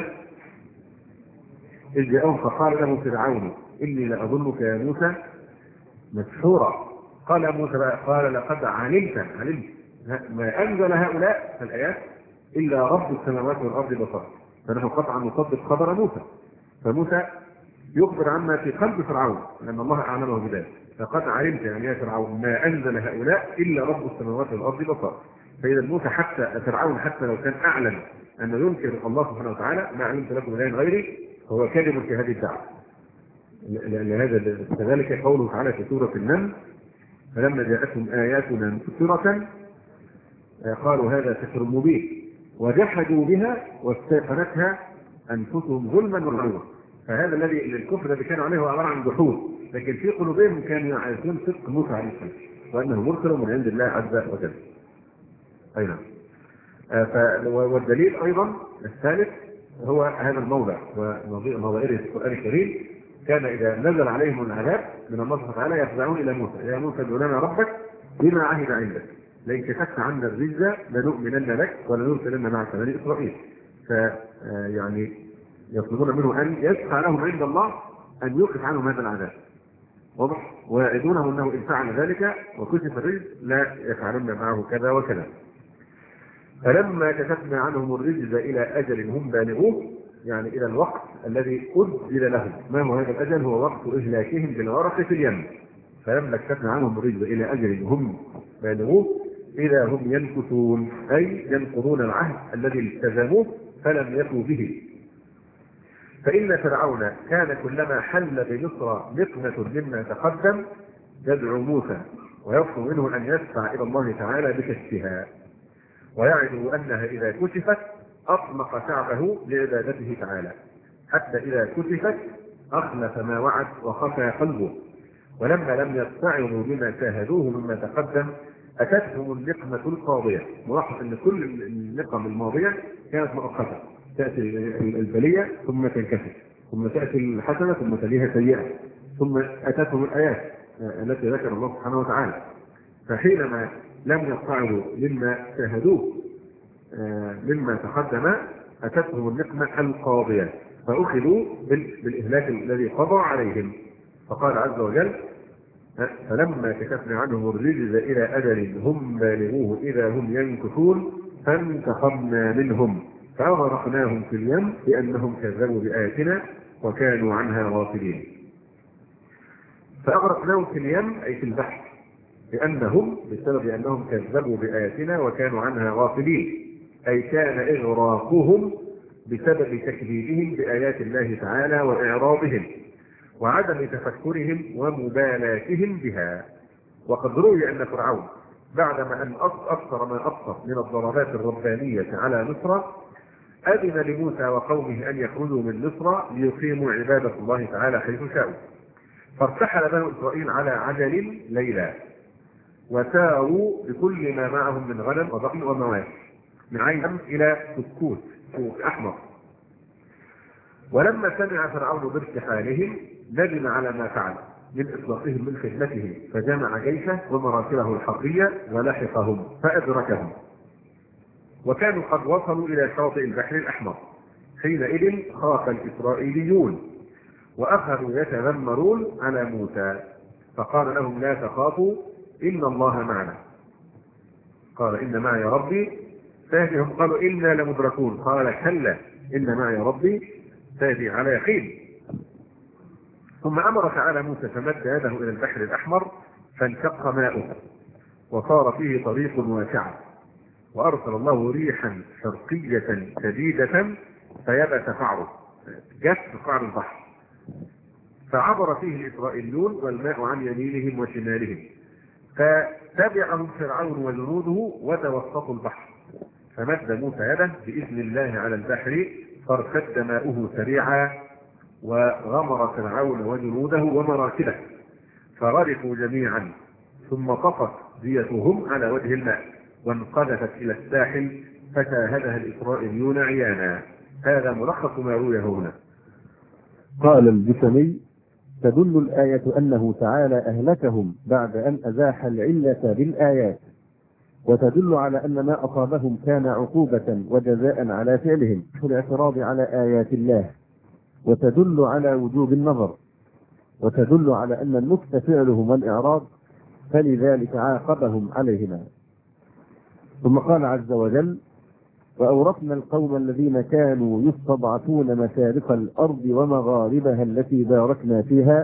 إذ جاءهم فقال له فرعون إني لأظنك يا موسى مسحورا. قال موسى بقى قال لقد علمت علمت ما أنزل هؤلاء الآيات إلا رب السماوات والأرض بصر. فنحن قطعا نصدق خبر موسى، فموسى يخبر عما في قلب فرعون لأن الله أعلمه بذلك. فقد علمت يعني يا فرعون ما أنزل هؤلاء إلا رب السماوات والأرض بصر. فإذا موسى حتى فرعون حتى لو كان أعلم أنه ينكر الله سبحانه وتعالى ما علمت لكم من إله غيري هو كاذب في هذه الدعوة. لهذا كذلك قوله تعالى في سورة النمل: فلما جاءتهم آياتنا مبصرة قالوا هذا سحر مبين وجحدوا بها واستيقنتها أنفسهم ظلما وعلوا. فهذا الذي الكفر الذي كانوا عليه هو عبارة عن جحود، لكن في قلوبهم كانوا يعرفون صدق موسى عليه السلام وأنه مرسل من عند الله عز وجل. أي نعم. آه والدليل أيضا الثالث هو هذا الموضع وموضعه في القرآن الكريم، كان إذا نزل عليهم العذاب من الله سبحانه وتعالى يفزعون إلى موسى: يا موسى ادع لنا ربك بما عهد عندك لئن كشفت عنا الرجز لنؤمنن لك ولنرسلن معك بني إسرائيل. فيعني يطلبون منه أن يشفع لهم عند الله أن يوقف عنهم هذا العذاب، واضح؟ ويعدونه أنه إن فعل ذلك وكشف الرجز لا يفعلن معه كذا وكذا. فلما كشفنا عنهم الرجز إلى أجل هم بالغوه، يعني إلى الوقت الذي أجل لهم. ما هو هذا الأجل؟ هو وقت إهلاكهم بالغرق في اليم. فلما كشفنا عنهم الرجز إلى أجل هم بالغوه إذا هم ينكثون، أي ينقضون العهد الذي التزموه فلم يفوا به. فإن فرعون كان كلما حل بمصر نقمة مما تقدم يدعو موسى ويطلب منه أن يدفع إلى الله تعالى بكشفها، ويعد أنها إذا كشفت أطلق شعبه لعبادته تعالى، حتى إذا كشفت أخلف ما وعد وخفى قلبه. ولما لم يستعظوا بما شاهدوه مما تقدم أتتهم النقمة القاضية. ملاحظ أن كل النقم الماضية كانت مؤقتة، تأتي البلية ثم تنكسر، ثم تأتي الحسنة ثم تليها سيئة، ثم أتتهم الآيات التي ذكر الله سبحانه وتعالى. فحينما لم يستعظوا مما شاهدوه مما تقدم أتتهم النقمة القاضية فأخذوا بالإهلاك الذي قضى عليهم. فقال عز وجل: فلما كشفنا عنهم الرجز إلى أجل هم بالغوه إذا هم ينكثون فانتقمنا منهم فأغرقناهم في اليم لأنهم كذبوا بآياتنا وكانوا عنها غافلين. فأغرقناهم في اليم أي في البحر، لأنهم بسبب أنهم كذبوا بآياتنا وكانوا عنها غافلين، أي كان إغراقهم بسبب تكذيبهم بآيات الله تعالى وإعراضهم وعدم تفكرهم ومبالاتهم بها. وقد روي أن فرعون بعدما أن أكثر ما أكثر من الضربات الربانية على مصر أذن لموسى وقومه أن يخرجوا من مصر ليقيموا عبادة الله تعالى حيث شاءوا. فارتحل بنو إسرائيل على عجل ليلا وساروا بكل ما معهم من غنم وضأن ومواشي من عين إلى سكوت سوق أحمر. ولما سمع فرعون بارتحالهم ندم على ما فعل من إطلاقهم من خدمته، فجمع جيشه ومراكبه الحربية ولحقهم فأدركهم، وكانوا قد وصلوا إلى شاطئ البحر الأحمر. حينئذ خاف الإسرائيليون وأخذوا يتذمرون على موسى، فقال لهم: لا تخافوا إن الله معنا. قال: إن معي ربي سيهديهم. قالوا: إنا لمدركون. قال: كلا إن معي ربي سيهدي على يقين. ثم أمر تعالى موسى فمد يده إلى البحر الأحمر فانشق ماؤه وصار فيه طريق واسعة، وأرسل الله ريحا شرقية شديدة فيبس قعره، جف قعر البحر، فعبر فيه الإسرائيليون والماء عن يمينهم وشمالهم، فتبعهم فرعون وجنوده وتوسطوا البحر. فمد موسى يده بإذن الله على البحر فارتد ماؤه سريعا وغمر فرعون وجنوده ومراكبه فغرقوا جميعا، ثم طفت ديتهم على وجه الماء وانقذفت إلى الساحل فشاهدها الإسرائيليون عيانا. هذا ملخص ما روي هنا. قال الجسمي: تدل الآية أنه تعالى أهلكهم بعد أن أزاح العلة بالآيات، وتدل على أن ما أصابهم كان عقوبة وجزاء على فعلهم في الاعتراض على آيات الله، وتدل على وجوب النظر، وتدل على أن النكت فعلهم والإعراض، فلذلك عاقبهم عليهما. ثم قال عز وجل: وأورثنا القوم الذين كانوا يستضعفون مشارق الأرض ومغاربها التي باركنا فيها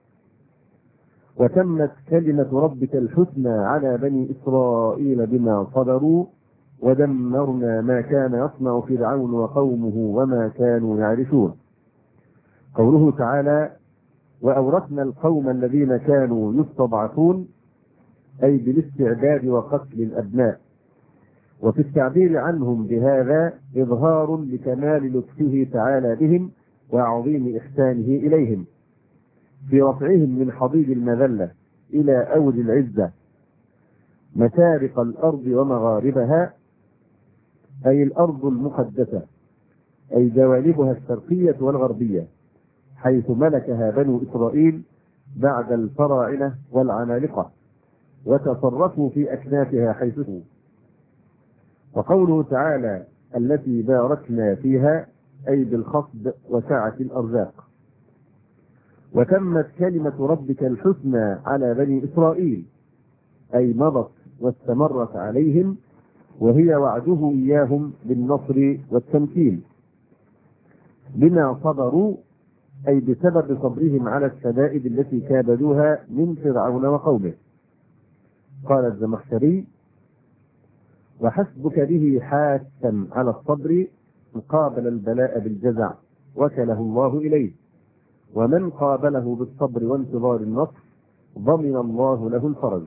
وتمت كلمة ربك الحسنى على بني إسرائيل بما صبروا ودمرنا ما كان يصنع فرعون وقومه وما كانوا يعرشون. قوله تعالى: وأورثنا القوم الذين كانوا يستضعفون، أي بالاستعباد وقتل الأبناء، وفي التعبير عنهم بهذا إظهار لكمال لطفه تعالى بهم وعظيم إحسانه إليهم في رفعهم من حضيض المذلة إلى أود العزة مشارق الأرض ومغاربها، أي الأرض المقدسة، أي جوانبها الشرقية والغربية، حيث ملكها بنو إسرائيل بعد الفراعنة والعمالقة وتصرفوا في أكنافها حيث شاءوا. وقوله تعالى التي باركنا فيها أي بالخصب وسعة الأرزاق. وتمت كلمة ربك الحسنى على بني إسرائيل أي مضت واستمرت عليهم، وهي وعده إياهم بالنصر والتمكين بما صبروا، أي بسبب صبرهم على الشدائد التي كابدوها من فرعون وقومه. قال الزمخشري وحسبك به حاسا على الصبر قابل البلاء بالجزع وكله الله إليه، ومن قابله بالصبر وانتظار النصر ضمن الله له الفرج.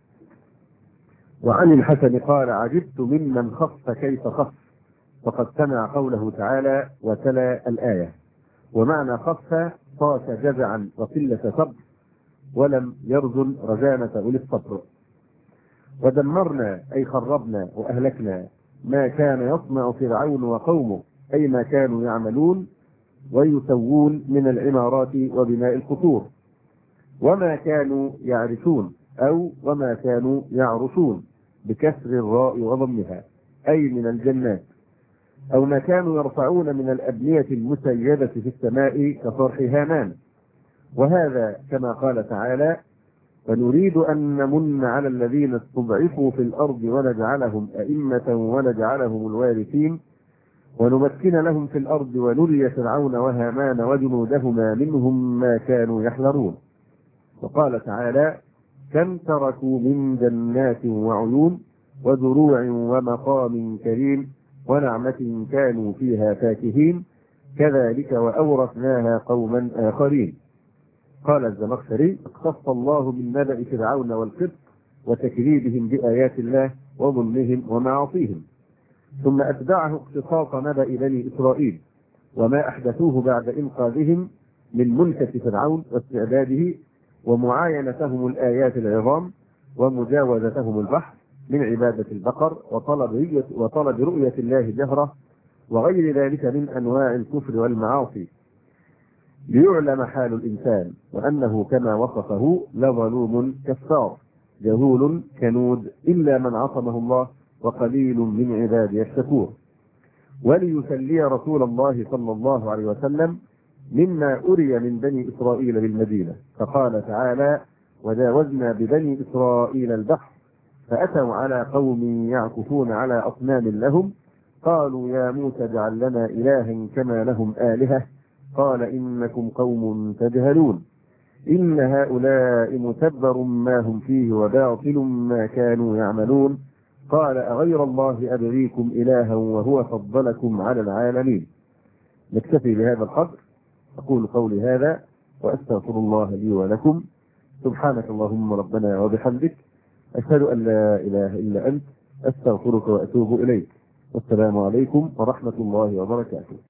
وعن الحسن قال عجبت ممن خف كيف خف، فقد سمع قوله تعالى وتلا الآية. ومعنى خف طاش جزعا وقلة صبر ولم يرزل رزانة أولي الصبر. ودمرنا أي خربنا وأهلكنا ما كان يصنع فرعون وقومه، أي ما كانوا يعملون ويسوون من العمارات وبناء القصور، وما كانوا يعرشون أو وما كانوا يعرشون بكسر الراء وضمها، أي من الجنات، أو ما كانوا يرفعون من الأبنية المسيدة في السماء كصرح هامان. وهذا كما قال تعالى ونريد أن نمن على الذين استضعفوا في الأرض ونجعلهم أئمة ونجعلهم الوارثين ونمكن لهم في الأرض ونري فرعون وهامان وجنودهما منهم ما كانوا يحذرون. وقال تعالى كم تركوا من جنات وعيون وزروع ومقام كريم ونعمة كانوا فيها فاكهين كذلك وأورثناها قوما آخرين. قال الزمخشري اختص الله من نبأ فرعون والقبط وتكذيبهم بآيات الله وظلمهم ومعاصيهم، ثم أتبعه اختصاص نبأ بني إسرائيل وما أحدثوه بعد إنقاذهم من ملكة فرعون واستعباده ومعاينتهم الآيات العظام ومجاوزتهم البحر من عبادة البقر وطلب رؤية, وطلب رؤية الله جهرة وغير ذلك من أنواع الكفر والمعاصي، ليعلم حال الإنسان وأنه كما وصفه لظلوم كفار جهول كنود إلا من عصمه الله وقليل من عباده الشكور. وليسلي رسول الله صلى الله عليه وسلم مما أري من بني إسرائيل بالمدينة، فقال تعالى وجاوزنا ببني إسرائيل البحر فأتوا على قوم يعكفون على أصنام لهم قالوا يا موسى اجعل لنا إلها كما لهم آلهة قال إنكم قوم تجهلون إن هؤلاء متبر ما هم فيه وباطل ما كانوا يعملون قال أغير الله أبغيكم إلها وهو فضلكم على العالمين. نكتفي بهذا القدر، أقول قولي هذا وأستغفر الله لي ولكم. سبحانك اللهم ربنا وبحمدك أشهد أن لا إله إلا أنت أستغفرك وأتوب إليك. والسلام عليكم ورحمة الله وبركاته.